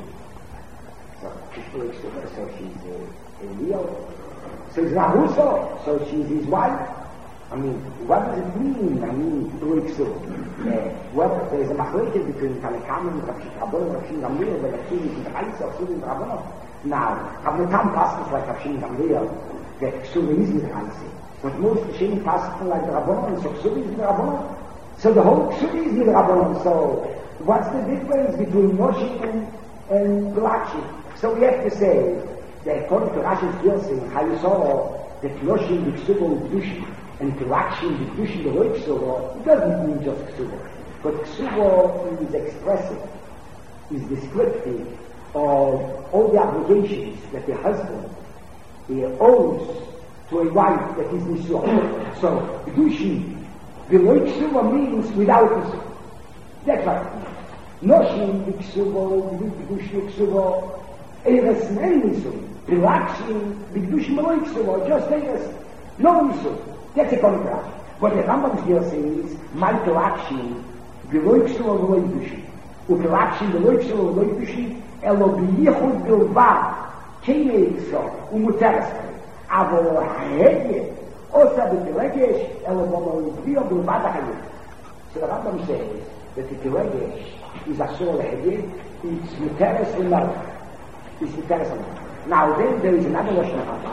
So, v'lo ksuve, so she's a, a real. So it's Rahuso, so she's his wife. I mean, what does it mean? I mean, doing so. Uh, well, there is a machlekes between Tanakam and Rav Shimon Rav Shimon Gamliel, but Rav Shimon is Raisa, Rav Shimon Rabbanon. Now, Rav Natan passes like Rav Shimon Gamliel, that Ksuvah is with Raisa. But most Shimon passes like the Rabbanon, so Ksuvah is with Rabbanon. So the whole Ksuvah is with Rabbanon. So, what's the difference between Noshim and, and Pilakshim? So we have to say that according to Rashi's Gilson, how you saw that Noshim, the Ksuvah, and Dushim, and Pilakshim, the Dushim, the Loik Ksuvo, it doesn't mean just Ksuvo. But Ksuvo is expressive, is descriptive of all the obligations that the husband he owes to a wife that is Nisuah. So, Dushim, the Loik Ksuvo means without Ksuvo. That's right. Noshim, the Ksuvo, the Dushim, Ksuvo, Eres and Nisuah. Pilakshim, the Dushim, the Loik Ksuvo, just Eres, no Nisuah. That's a contrast. What the Rambam here says, my Pilakshim, v'lo ksuva v'lo yidushim. U'Pilakshim v'lo ksuva v'lo yidushim, elo b'yichud bilvad, k'nei yisrael, u'muteres k'nei. Avo ha'hedye, osa b'tilegesh, elo b'mo yidvio bilvad ha'hedye. So the Rambam says that the tilegesh is asur ha'hedye, it's muteres v'melech. It's muteres v'melech. Now then there is another Lashon Rambam.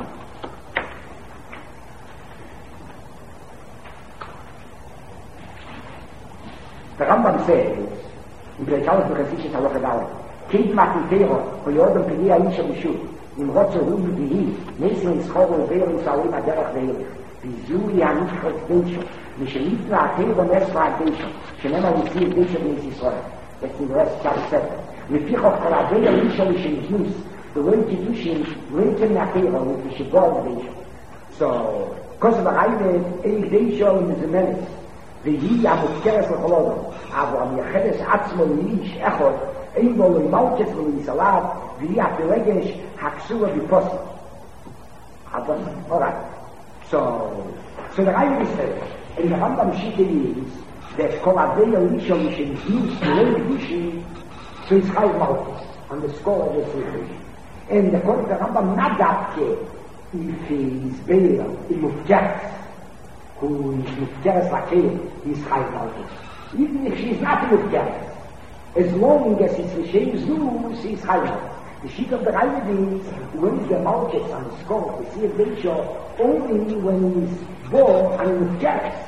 The Rambam says, in Perikalos Bechasishes Halacha Dalet. Kind Matan Teiro, wo Yodam Pili Aisha Mishu, im Rotzer Rubi Bihi, Nesen Ischor und Beir und Salim Aderach Veirich. Bizuri Anichot Deisho, Mishelitna Atero Nesra Deisho, Shenema Lisir Deisho Beis Yisrael. That's in the rest chapter seven. Lefichoch Karavei Aisha Mishelitnus, the way Kiddushin, Leitem Atero, with the Shibor Deisho. So, because of the Reihe, Eich Deisho in the Zemenis, והיא המוזכרת לחולודו, אבל המייחדת עצמו לאיש אחד, אין בו למלכת ולמסלב, והיא הפלגש הקסורה בפוסק. אבל, alright. So, so the Reihe is that, in the Rambam Shita is, that כל הרבה הלישו משנכניס כלי גדושי, so it's high malchus, on the score of the situation. And according to the Rambam, not that if he is bail, he mufjats, who is mufjaras lakein, he's high malchus. Even if she's not mufjaras, as long as it's l'shem zuz, he's high malchus. The sheet of the Reihe is, when the malchus on the score, we see a ratio only when he's born and mufjaras,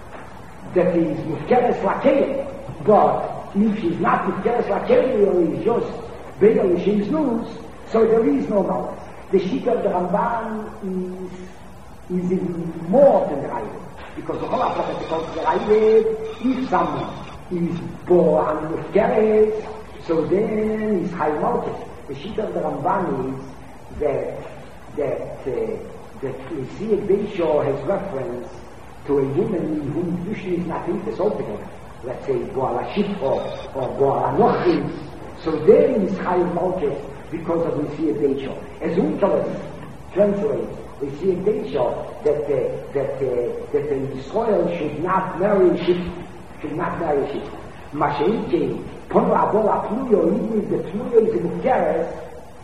that is mufjaras lakein. But if she's not mufjaras lakein, or he's just bail l'shem zuz, so there is no malchus. The sheet of the Ramban is is in more than the Reihe. Because the whole application of the Reihe, if someone is born with Geres, so then he's high malchus. The sheet of the Ramban is that that uh, that we see a Beisho has reference to a woman whom Kedushin is not interested altogether. Let's say Boala Shifo or Boala Nochis. So then he's high malchus because of we see a Beisho. As Unkelos translates, we see in Deisha that uh, that uh, that the Israel should not marry Ship, should not marry Ship. Mashenke, Pono Abola Pluyo, even if the Pluyo is in Mufjares,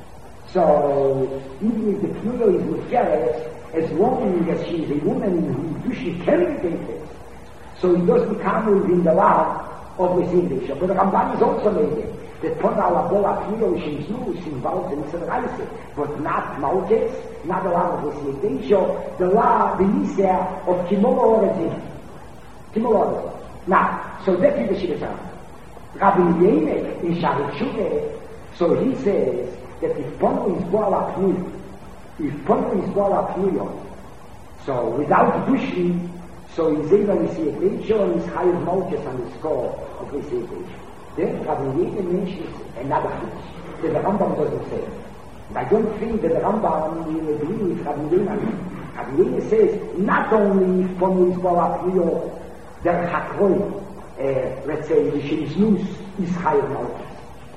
so even if the Pluyo is Mufjares, as long as she is a woman who she can be dated, so it does become within the law of the same Deisha. But the Ramban is also made it. That Pono Abola Pluyo is involved in the Reise, but not Malchus, not the law of the Deisha, the law, the Yisra of Kimol Orezin. Kimol Orezin. Now, so that is the Shirasam. Rabbi Yemek in Sharit Shuveh, so he says that if Pono is Boala Pluyo, if Pono is Boala Pluyo, so without Dushi, so he's able to see a Deisha and he's higher Malchus on the score of the Deisha. Then Rabbi Yemek mentions another thing that the Rambam doesn't say. And I don't think that the Rambam will agree with Rabbi Yemek. Rabbi Yemek says not only if Pono is Boala Pluyo, der Hakroi, uh, let's say the Shemznus is higher malchus.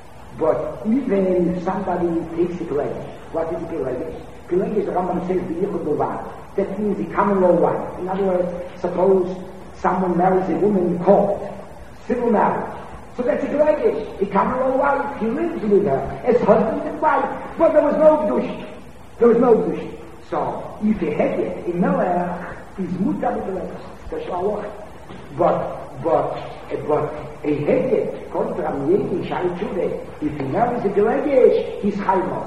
But even if somebody takes a pledge, what is a pledge? Pledge is the Rambam says the Yichud Bovan. That means the common law wife. In other words, suppose someone marries a woman in court, civil marriage. So that's a pledge. The common law wife, he lives with her as husband and wife, but there was no Gdush. There was no Gdush. So if he had it, in Melech, is mutar b'pledge. That's what But, but, but, a head, contra Miyeni, Sharit Shuveh, if he marries a Gelegesh, he's Chaimot.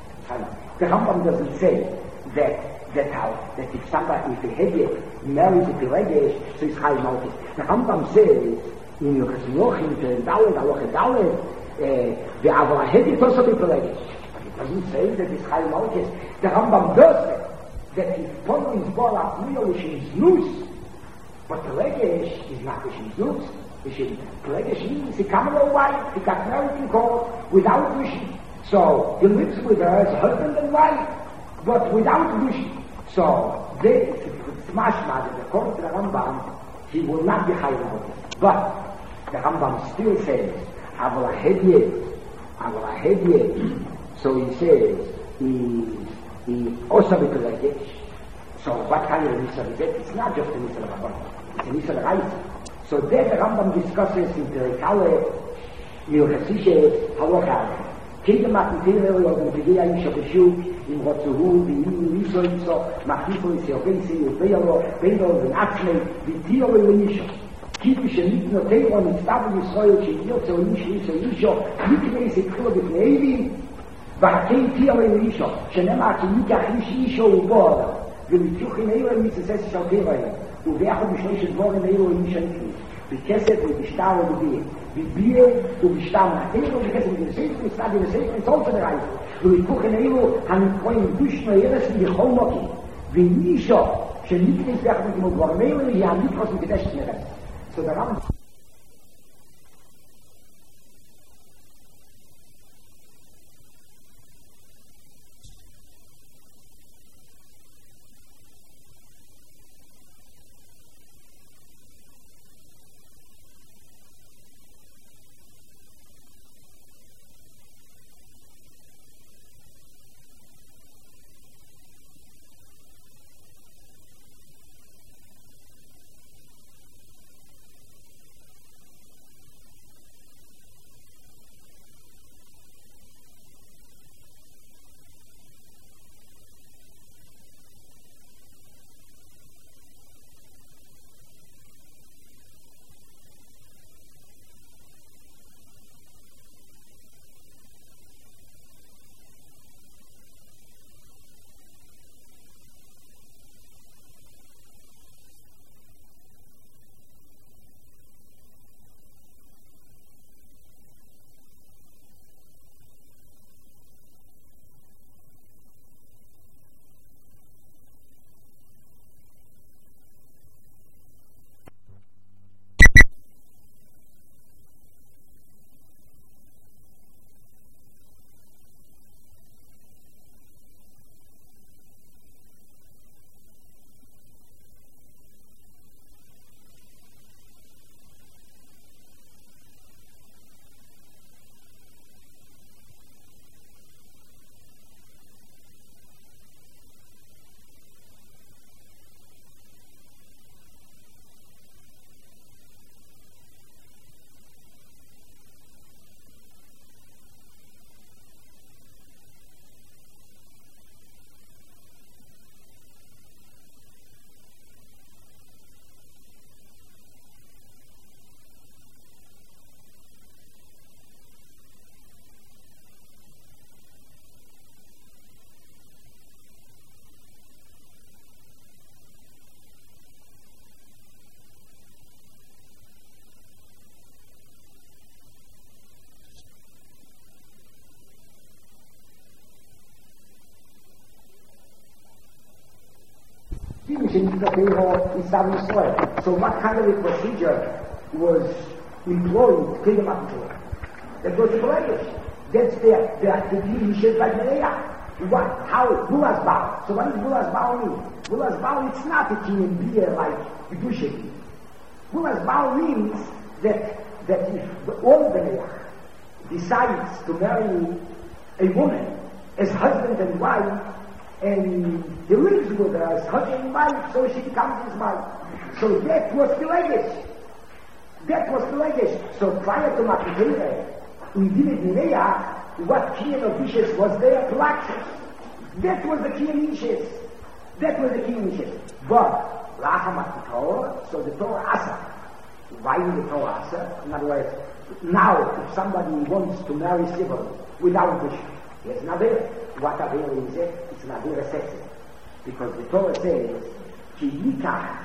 The Rambam doesn't say that, that how, that if somebody, if a head marries a Gelegesh, so he's Chaimot. The Rambam says, in Yochas Nochim, the Dalet, Aloche Dalet, the Avra Head also be Gelegesh. But it doesn't say that he's Chaimot. The Rambam does say that if Pono is Boala Pluyo, which is Nus, but Pelegesh is not the Shemznus. Pelegesh means he comes to a wife, he got married in court without wishing. So he lives with her as husband and wife, but without wishing. So they, it's mashma that according to the Rambam, he will not be Chayyim. But the Rambam still says, Avla Hedye, Avla Hedye. So he says, he, he also be Pelegesh. So what kind of Nisa is it? It's not just a Nisa of Rabban. It's a Nisa of Reise. So there the Rambam discusses in the Rekale, Yochasishe, Halocha. Kingdom at the Tere, or the Pidea Yisha Beshuk, in Rotsuhu, the Inu, Iso, Iso, Machifo, Isiopesi, Ubeolo, Beino, the Atzme, the Tio, the Yisha. Kiddush and Nitno Teo, and Stavu Yisrael, Sheyot, so Yisha, Iso, Yisha, Nikme, Sekro, the Nevi, Vakei, Tio, the Yisha, Shenema, Nikach, Yisha, Ubola. ולתוך אין אילו הם מתסס של תראה, ובאחד משלוש דבורים אילו הם משנקים. בכסף ובשטר ובביע. בביע ובשטר מהתיר ובכסף ובשטר ובשטר ובשטר ובשטר ובשטר ובכוחן אלו הנקרואים דושנו ירס ובכל מוקי. ונישו שנקראים ביחד עם הגורמי אלו יעמיד חוס מקדש נרס. תודה רבה. Finishing the payroll in Southern Israel. So what kind of a procedure was employed to take them up to it? That was the Kodesh. That's the, the, the definition by Mereah. What, how, Bulas Baal. So what does Bulas Baal mean? Bulas Baal, it's not a king and beer like Kedushin. Bulas Baal means that, that if the old Mereah decides to marry a woman as husband and wife, and he lives with her as husband and wife, so she becomes his wife. So that was Pelegish. That was Pelegish. So prior to Makivere, in Divid Mereah, what key of Ishes was there? Pelagius. That was the key of Ishes. That was the key of Ishes. But, Lachamat the Torah, so the Torah Asa. Why did the Torah Asa? In other words, now if somebody wants to marry civil without Bush, yes, Nadir. What Nadir is it? It's Nadir Sessi. Because the Torah says, Ki Yikach,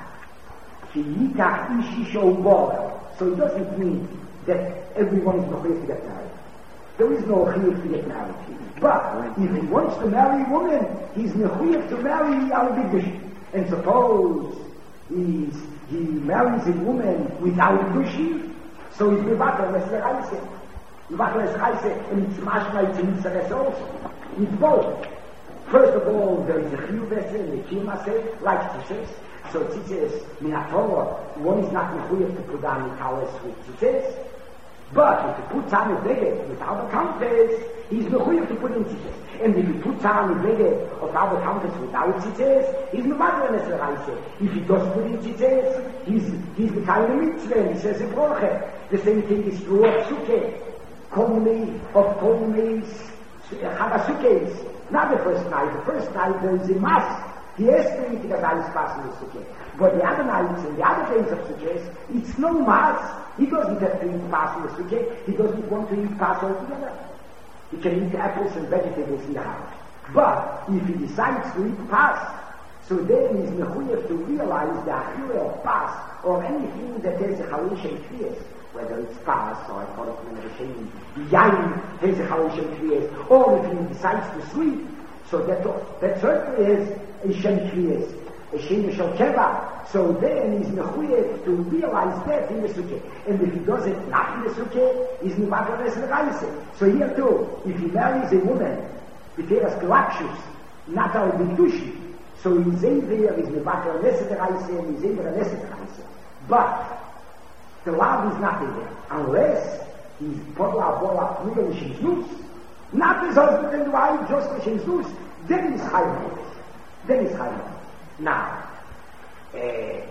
Ki Yikach Ishisho Uboh. So it doesn't mean that everyone is not to get married. There is no chiyuv to get married. But if he wants to marry a woman, he's mechuyev to marry al bigdush. And suppose he's, he marries a woman without dushi, so he's mevatel eslechaise. Mevatel eslechaise, and it's mashma, it's a mitzvah also. It's both. First of all, there is a chiyuv vessel, and the kiyum like tzitzis. So tzitzis, minatorah, one is not mechuyev to put on the talis with tzitzis. But if he puts on a veggie without a countess, he's mechuyev to put in tzitzis. And if he puts on a veggie without a countess without tzitzis, he's mevatel eslechaise. If he does put in tzitzis, he's he's the kind of mitzvah. He says a broche. The same thing is true of sukkah. Commonly of commonly Chagasukkahs. Not the first night. The first night there is a mass. He has to eat the rice passing the sukkah. But the other nights and the other days of sukkahs, it's no mass. He doesn't have to eat passing the sukkah. He doesn't want to eat pass altogether. He can eat apples and vegetables in the house. But if he decides to eat pass, So then he's mechuyev to realize the achira or pas, or anything that has a chalish and kriyas, whether it's pas, or I call it when the yain has a chalish and kriyas, or if he decides to sleep, so that, that certainly is a shem kriyas, a shem shel keva. So then he's mechuyev to realize that in the sukkah. And if he does it not in the sukkah, he's mevaker es l'raisa. So here too, if he marries a woman, if he has galakshus, not al b'tushi, so he's in there, he's mevaker es l'raisa, and he's in there es l'raisa. But the love is not in there, unless he's podla bola pluga l'shinzus, not his husband and wife, just l'shinzus, then he's chayim. Then he's chayim. Now, Uh,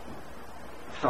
so,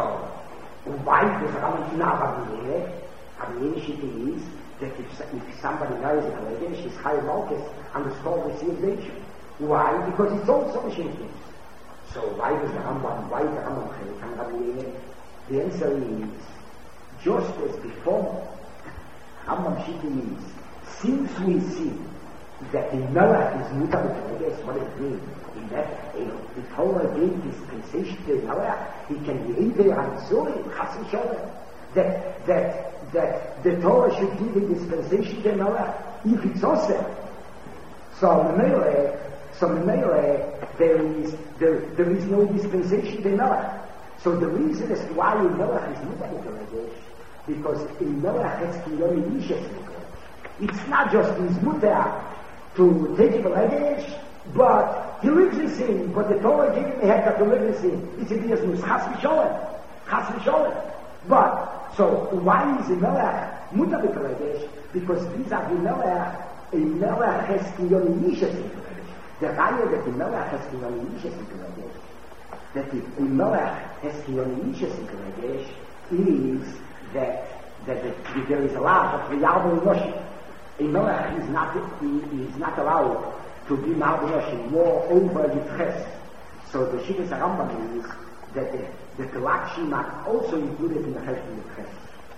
why does Rambam not Rabbeinu? Rabbeinu Shita is that if, if somebody marries a lady, she's high malchus and the skull receives nature. Why? Because it's also a shirkis. So why does the Rambam, why the Rambam Chelik Rabbeinu? The answer is, just as before, Rambam Shita is, since we see that the Noah is mutar b'teleges, what does it mean? In that, you know, the Torah gave dispensation to Noah, he can be in there and so in Chas v'Sholem, that, that, that the Torah should give a dispensation to Noah, if it's also. So, Memele, so Memele, there is, there, there is no dispensation to Noah. So the reason as to why in Noah is mutar b'teleges, because in Noah has Kiyoni Yishes. It's not just his mutar to take him a luggage, but he lives in sin, but the Torah gave him a head to live in sin. It's a business, chas v'sholem, chas v'sholem. But, so, why is a melech mutar b'teleges? Because these are the melech, a melech has kiyoni nishes in teleges. The raya that the melech has kiyoni nishes in teleges, that the melech has kiyoni nishes in teleges, is that, that the, there is a lot of riyal b'noshim. A melech is not, he is not allowed to be Ma'avosh more over Yitzches. So the Shittas Rambam is that the, the Galakshim are also included in the Chesh of Yitzches.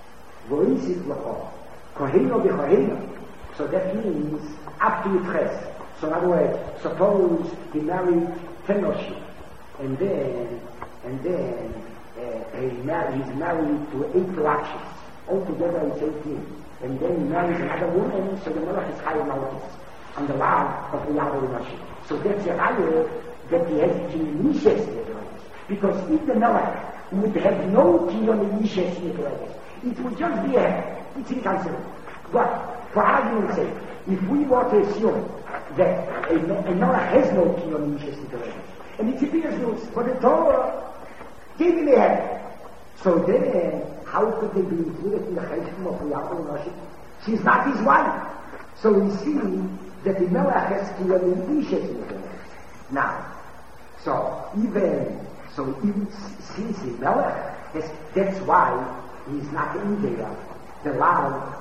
Voisit L'cho, Koheno B'Koheno. So that means up to Yitzches. So in other words, suppose he married ten Noshim, and then, and then uh, he married, he's married to eight Galakshims. Altogether it's eighteen. And then he marries another woman, so the Melech is higher Malchus, on the land of the Yahweh Nashim. So that's a higher that he has Kiyonishes in the because if the Melech would have no Kiyonishes in the it would just be a, it's inconceivable. But, for argument's sake, if we were to assume that a, a Melech has no Kiyonishes in the and it's a business, but the Torah gave him a head. So then, how could they be included in the Cheshbon of Yaakov Nashim? She's not his wife. So we see that the Melech has Kiyonim Ishes in the now. So even, so even since the Melech has, that's why he's not in there, the Lav,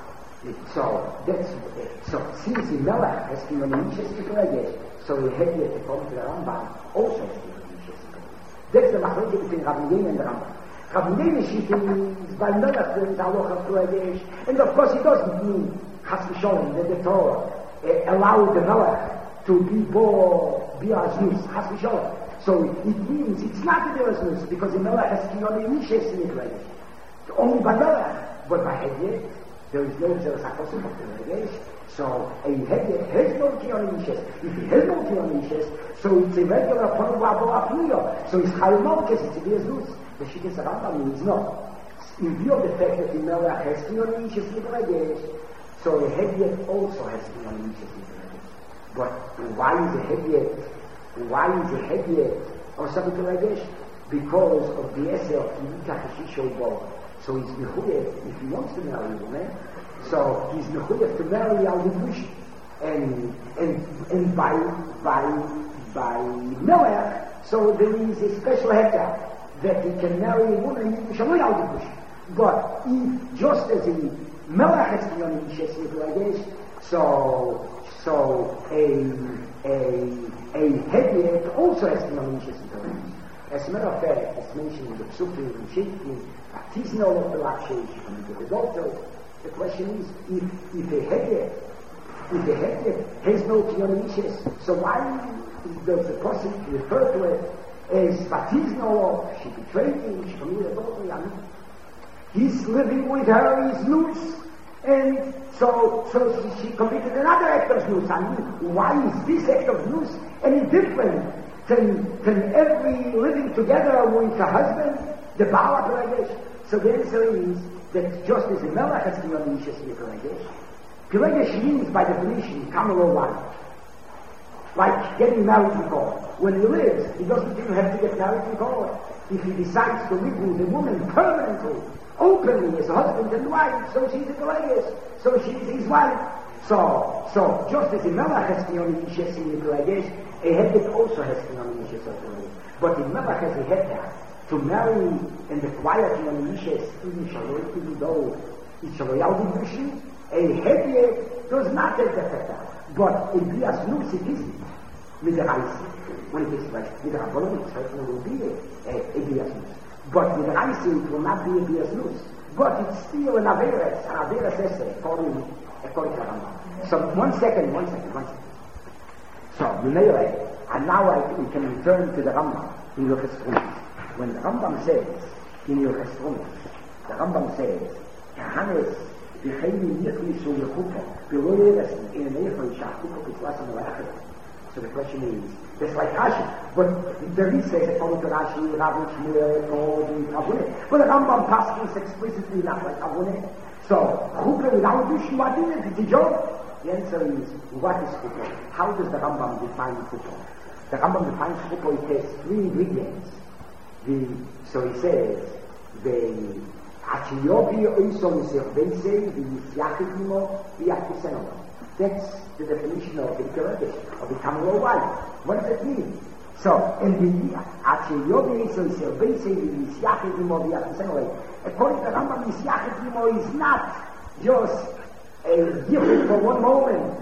so that's, so since the Melech has Kiyonim Ishes in the so he had yet to come to the Rambam, also has Kiyonim Ishes in the that's the Machlokes between Rabbi Yehuda and the Rambam. Rabbi Yehuda is by Melech there is halacha to Agesh, and of course it doesn't mean Chas v'Sholem that the Torah uh, allowed the Melech to be bo biaznus Chas v'Sholem. So it means it's not a biaznus because the Melech has Kiyonim Nishes in it. Only by Melech, but by Hedye there is no Zeres HaKosim of the Agesh. So a Hedye has no Kiyonim Nishes. If he has no Kiyonim Nishes, so it's a regular Poruvabo Apniyo. So it's Chayim Malchus, it's a biaznus. The Shittas Rambam means no. In view of the fact that the Melech has Kiyonim Nishes in the so a Hedye also has Kiyonim Nishes in the But why is a Hedye, why is a Hedye or something like this? Because of the essay of Yimita Hashisho Bo. So he's Mechuyev, if he wants to marry a woman, so he's Mechuyev to marry Al Dibush. And, and, and by, by, by Melech, so there is a special hektar that he can marry a woman in Shaloi Al Dibush. But if, just as in Melech has Kiyonim Nishes like this, so, so a, a, a Hedye also has Kiyonim Nishes like this. As a matter of fact, as mentioned in the Psukim and Shittim, artisanal of the Lakshish, and the doctor, the question is, if, if a Hedye if the head has no Kiyonishis, so why does the person refer to it as Batizno, or she betrayed him, she committed adultery? I mean, he's living with her, he's loose, and so so she, she committed another act of loose. I mean, why is this act of loose any different than, than every living together with a husband, the Baal Pilegesh? So the answer is that just as a Melech has Kiyonishis in the Pilegesh, Pilegesh means by definition Kamalo life. Like getting married in God. When he lives, he doesn't even have to get married in God. If he decides to live with a woman permanently, openly as a husband and wife, so she's a Pilegesh, so she's his wife. So, so just as a Melech has Kiyonishis in the Pilegesh, a Hedet also has Kiyonishis of Pilegesh. But the Melech has a Hedet to marry and acquire Kiyonishis even Shalom, even though it's a royal division, a Hedet does not have the Hedet. But in Bias Nus it isn't. With the Reise. When it is like, with the Rabbanon, it certainly will be a, a Bias Nus. But with the Reise it will not be a Bias Nus. But it's still an Averes, an Averes essay, according, according to Rambam. So, one second, one second, one second. So, Menele, and now I, we can return to the Rambam in Yochas Trumas. When the Rambam says, in Yochas Trumas, the Rambam says, Kahanes, B'chayim Yiklisu Yechupo, B'loyeres in an Eichel Shachupo B'tlasam L'achel. So the question is, that's like Rashi, but the Ritz says according to Rashi, Rav Shmuel, Tov, and Avoneh. But the Rambam passes explicitly not like Avoneh. So, Chuppah without Dushim, what is it? It's a joke. The answer is, what is Chuppah? How does the Rambam define Chuppah? The Rambam defines Chuppah, it has three ingredients. The, so he says, the Achiyobi Oisom Servese, the Yachidimo, the Yachidimo. That's the definition of the Pilegesh, of the Kamalo wife. What does it mean? So, in the Achiyobi Oisom Servese, the Yachidimo, the Yachidimo. According to the Rambam, the Yachidimo is not just a gift for one moment.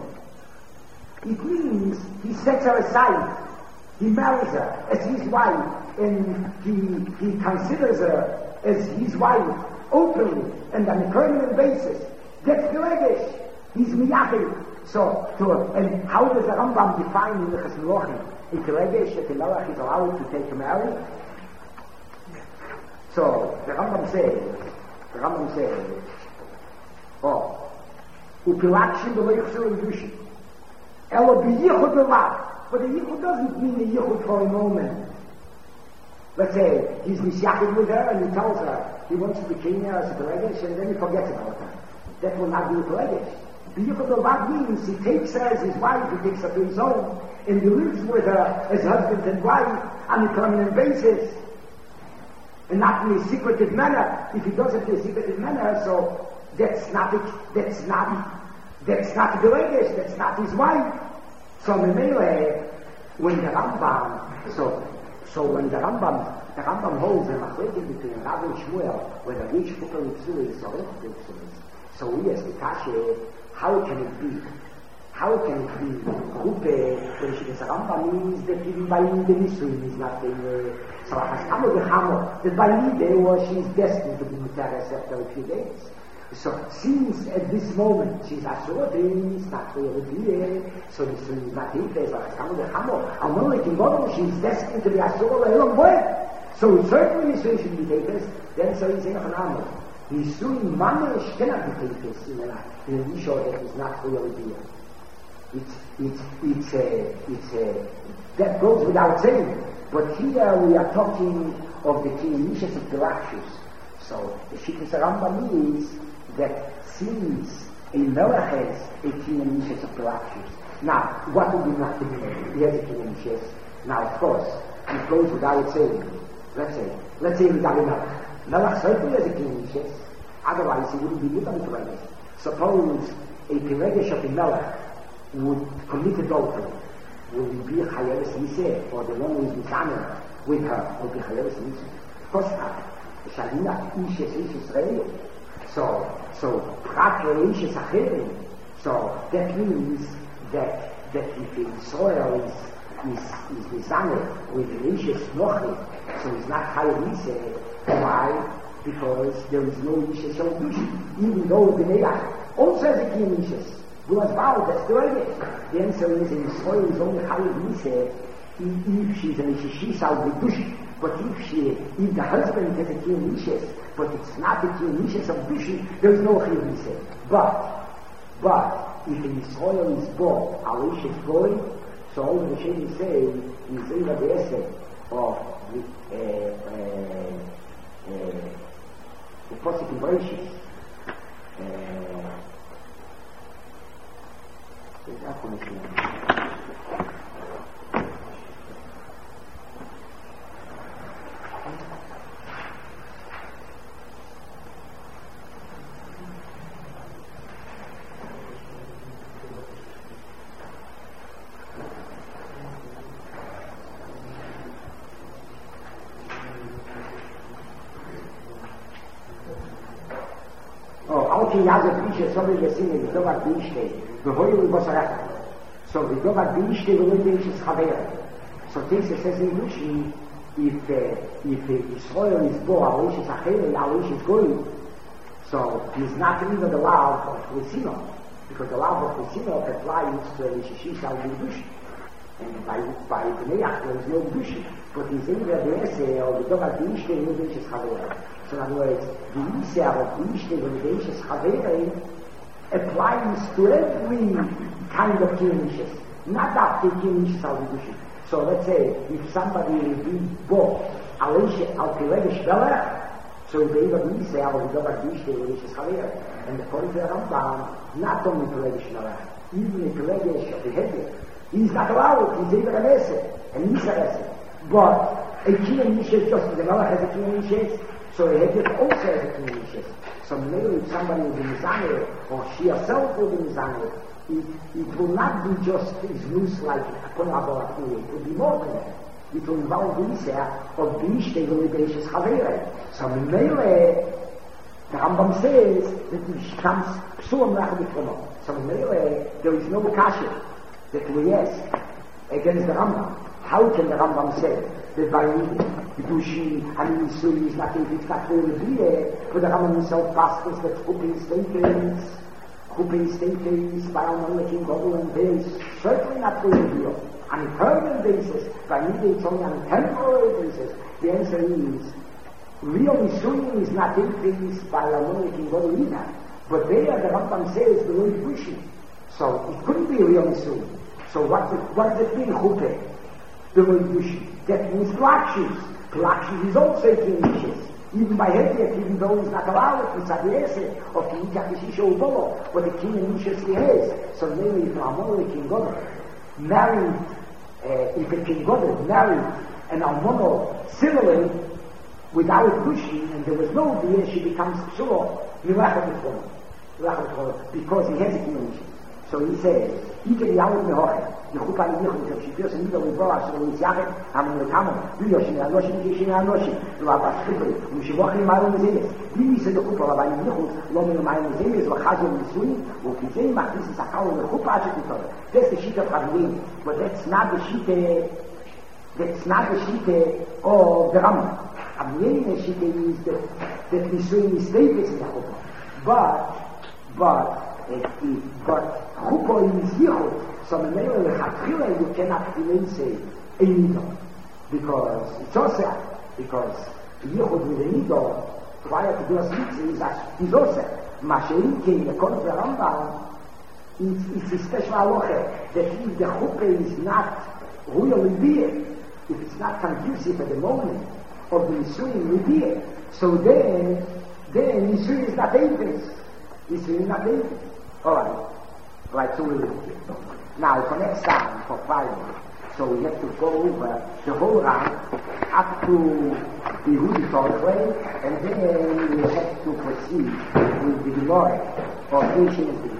It means he sets her aside. He marries her as his wife, and he, he considers her as his wife openly and on a permanent basis. That's Pilegesh. He's miyachid. So, to, and how does the Rambam define in the Chesed in Pilegesh that the Melech is allowed to take a marriage? So, the Rambam says, the Rambam says, oh, Upilakshim b'leichsel Yushin. Elo b'yichud b'lav. But the yichud doesn't mean the yichud for a moment. Let's say he's misyachid with her and he tells her he wants to be king as a Pilegesh, and then he forgets about her. That will not be a Pilegesh. The yichud b'lav means he takes her as his wife, he takes her to his home, and he lives with her as husband and wife on a permanent basis. And not in a secretive manner. If he does it in a secretive manner, so that's not it, that's not, that's not the Pilegesh, that's not his wife. So Memele, when the Rambam, so, so when the Rambam, the Rambam holds a machlekes between Rav and Shmuel, whether which Chuppah Mitzvah is or not Mitzvah. So we ask the Kasha, how can it be? How can it be Chuppah, when the Rambam means that even by the Nisuin is not in the, so Hashkamo Bechamo, that by Nide, or she is destined to be Mutares after a few days. So since at this moment she's Asura, then it's not for to be there, so this is not in place, like Hashkamo Bechamo. And when like in God, she's destined to be Asura, Elam Boy. So certainly Nisuin should be Tefes, then so he's in a phenomenon. Nisuin Mamish cannot be Tefes in a, in a Nisho that is not for to be there. It's, it's, it's a, it's a, that goes without saying. But here we are talking of the Kiyonishis of Pilegesh. So the Shittas Rambam means that since a Melech has a Kiyonishis of Pilegesh, now what would be not to be? He has a Kiyonishis. Now of course, it goes without saying. Let's say, let's say without a Melech. Melech certainly has a Kiyonishis. Otherwise he wouldn't be given to Pilegesh. Suppose a Pilegesh of a Melech would commit adultery, will be a Chayeres Niseh, or the one who is Nishaner with her, will be Chayeres Niseh. Of course not. Shalina Ishes Ish Israel. So, so, Prat Ishes Acherim. So, that means that, that if the soil is, is, is Nishaner with Ishes Nochim, so it's not Chayeres Niseh. Why? Because there is no Ishes Yodush, even though the Neach also has a Kiyonishis. was bald, that's the way it is. The answer is in Israel is only Chayiv Nise if she's an Ishishis al B'Dush. But if she, if the husband has a Kiyum Nishes, but it's not a Kiyum Nishes of Dushi, there's no Chayiv Nise. But, but, if in Israel is born, Alish is going, so all the Shem say, in Zayla the essay of the, uh, uh, uh, the Posik in Bereshis, uh, Okay, ja, so wie ich so will ich sehen, wie so was die steht. Bevor ich was recht. So wie so was die steht, wo ich es habe. So this is says in Rushi, if uh, if Israel is born, Alish is Achel, Alish is good. So he's not even the law of Lusino, because the law of Lusino applies to Elishish al Dushi. And by by Bnei there is no Dushi. But he's in the essay of the Dova Diishte, no Dushi Chavera. So in other words, the Isser of Diishte, when the Dushi Chavera applies to every kind of Kiyonishes, not after Kiyonishes al Dushi. So let's say if somebody will be born Alish al Pilegish Belach, so the Iva Isser of the Dova Diishte, no Dushi Chavera. And according to the Rambam, not only Pilegish Belach, even the Pilegish of the Hedger, he's not allowed, he's even a Messer, and he's a Messer. But a Kiyum Nishes, just the Melech has a Kiyum Nishes, so a Hedget also has a Kiyum Nishes. So maybe if somebody will be Mizaneh, or she herself will be Mizaneh, it, it will not be just as loose like a Konabor Akuli, it will be more than that. It will involve the Isser of the Ishte Velibeish's Chavere. So maybe the Rambam says that it comes Psuam Lachadifrono. So maybe there is no Kasha that we ask against the Rambam. How can the Rambam say that by Dushi and Misuri is not if it's not really here, but the Rambam himself passes that Chuppin statements, Chuppin statements by Amalek Godel and there is certainly not really here. On a permanent basis, by me it's only on a temporary basis. The answer is, real Misuri is not increased by Amalek Godel either. But there the Rambam says the word Dushi. So it couldn't be real Misuri. So what does what does it mean, Chuppin? The word Dushi. That means Plakshis. Plakshis is also a Kiyum. Even by Hedget, even though he's not allowed to Sadiese, or Kiyum Kishisha Udolo, but the Kiyum Nishes he has. So maybe if Amor King God married, uh, if a King God married an Almono similarly without Dushi, and there was no Dier, she becomes Psuro, Milachat B'Chol. Because he has a Kiyum Nishes. So he says, Ike Yahweh Mehoche, Yechupa Yichut, she feels in the middle of Borash, so he's Yachet, Haman Lekamo, Yuyoshi, Anoshi, Yishi, Anoshi, Luaba Shkipri, Mushivochi, Maru Mizimis, Bibi said the Chupa, Rabbi Yichut, Lomi Maru Mizimis, Vachazo Misui, Ukizei, Machis, Sakao, Yechupa, Achetitor. That's the sheet of Rabbi, but that's not the sheet, that's not the sheet of the Rambam. Amyeni sheet is that, that Misui is status in the Chupa. But, but, but Chupa is Yichut, so Memele Lechatchila you cannot even say a Nido, because it's also, because Yichut with a Nido, prior to Duas Mitzvah, is also, Masheike in the Korf Rambam, it's a special halacha, that if the Chupa is not royally beer, if it's not conducive at the moment of the Nisuin with beer, so then, then Nisuin is not dangerous. Nisuin is not dangerous. Alright, right, so we'll look here. Now, for next time, for Friday, so we have to go over the whole round up to the Yehudi Torah, and then we have to proceed with the Gemara of Nation of the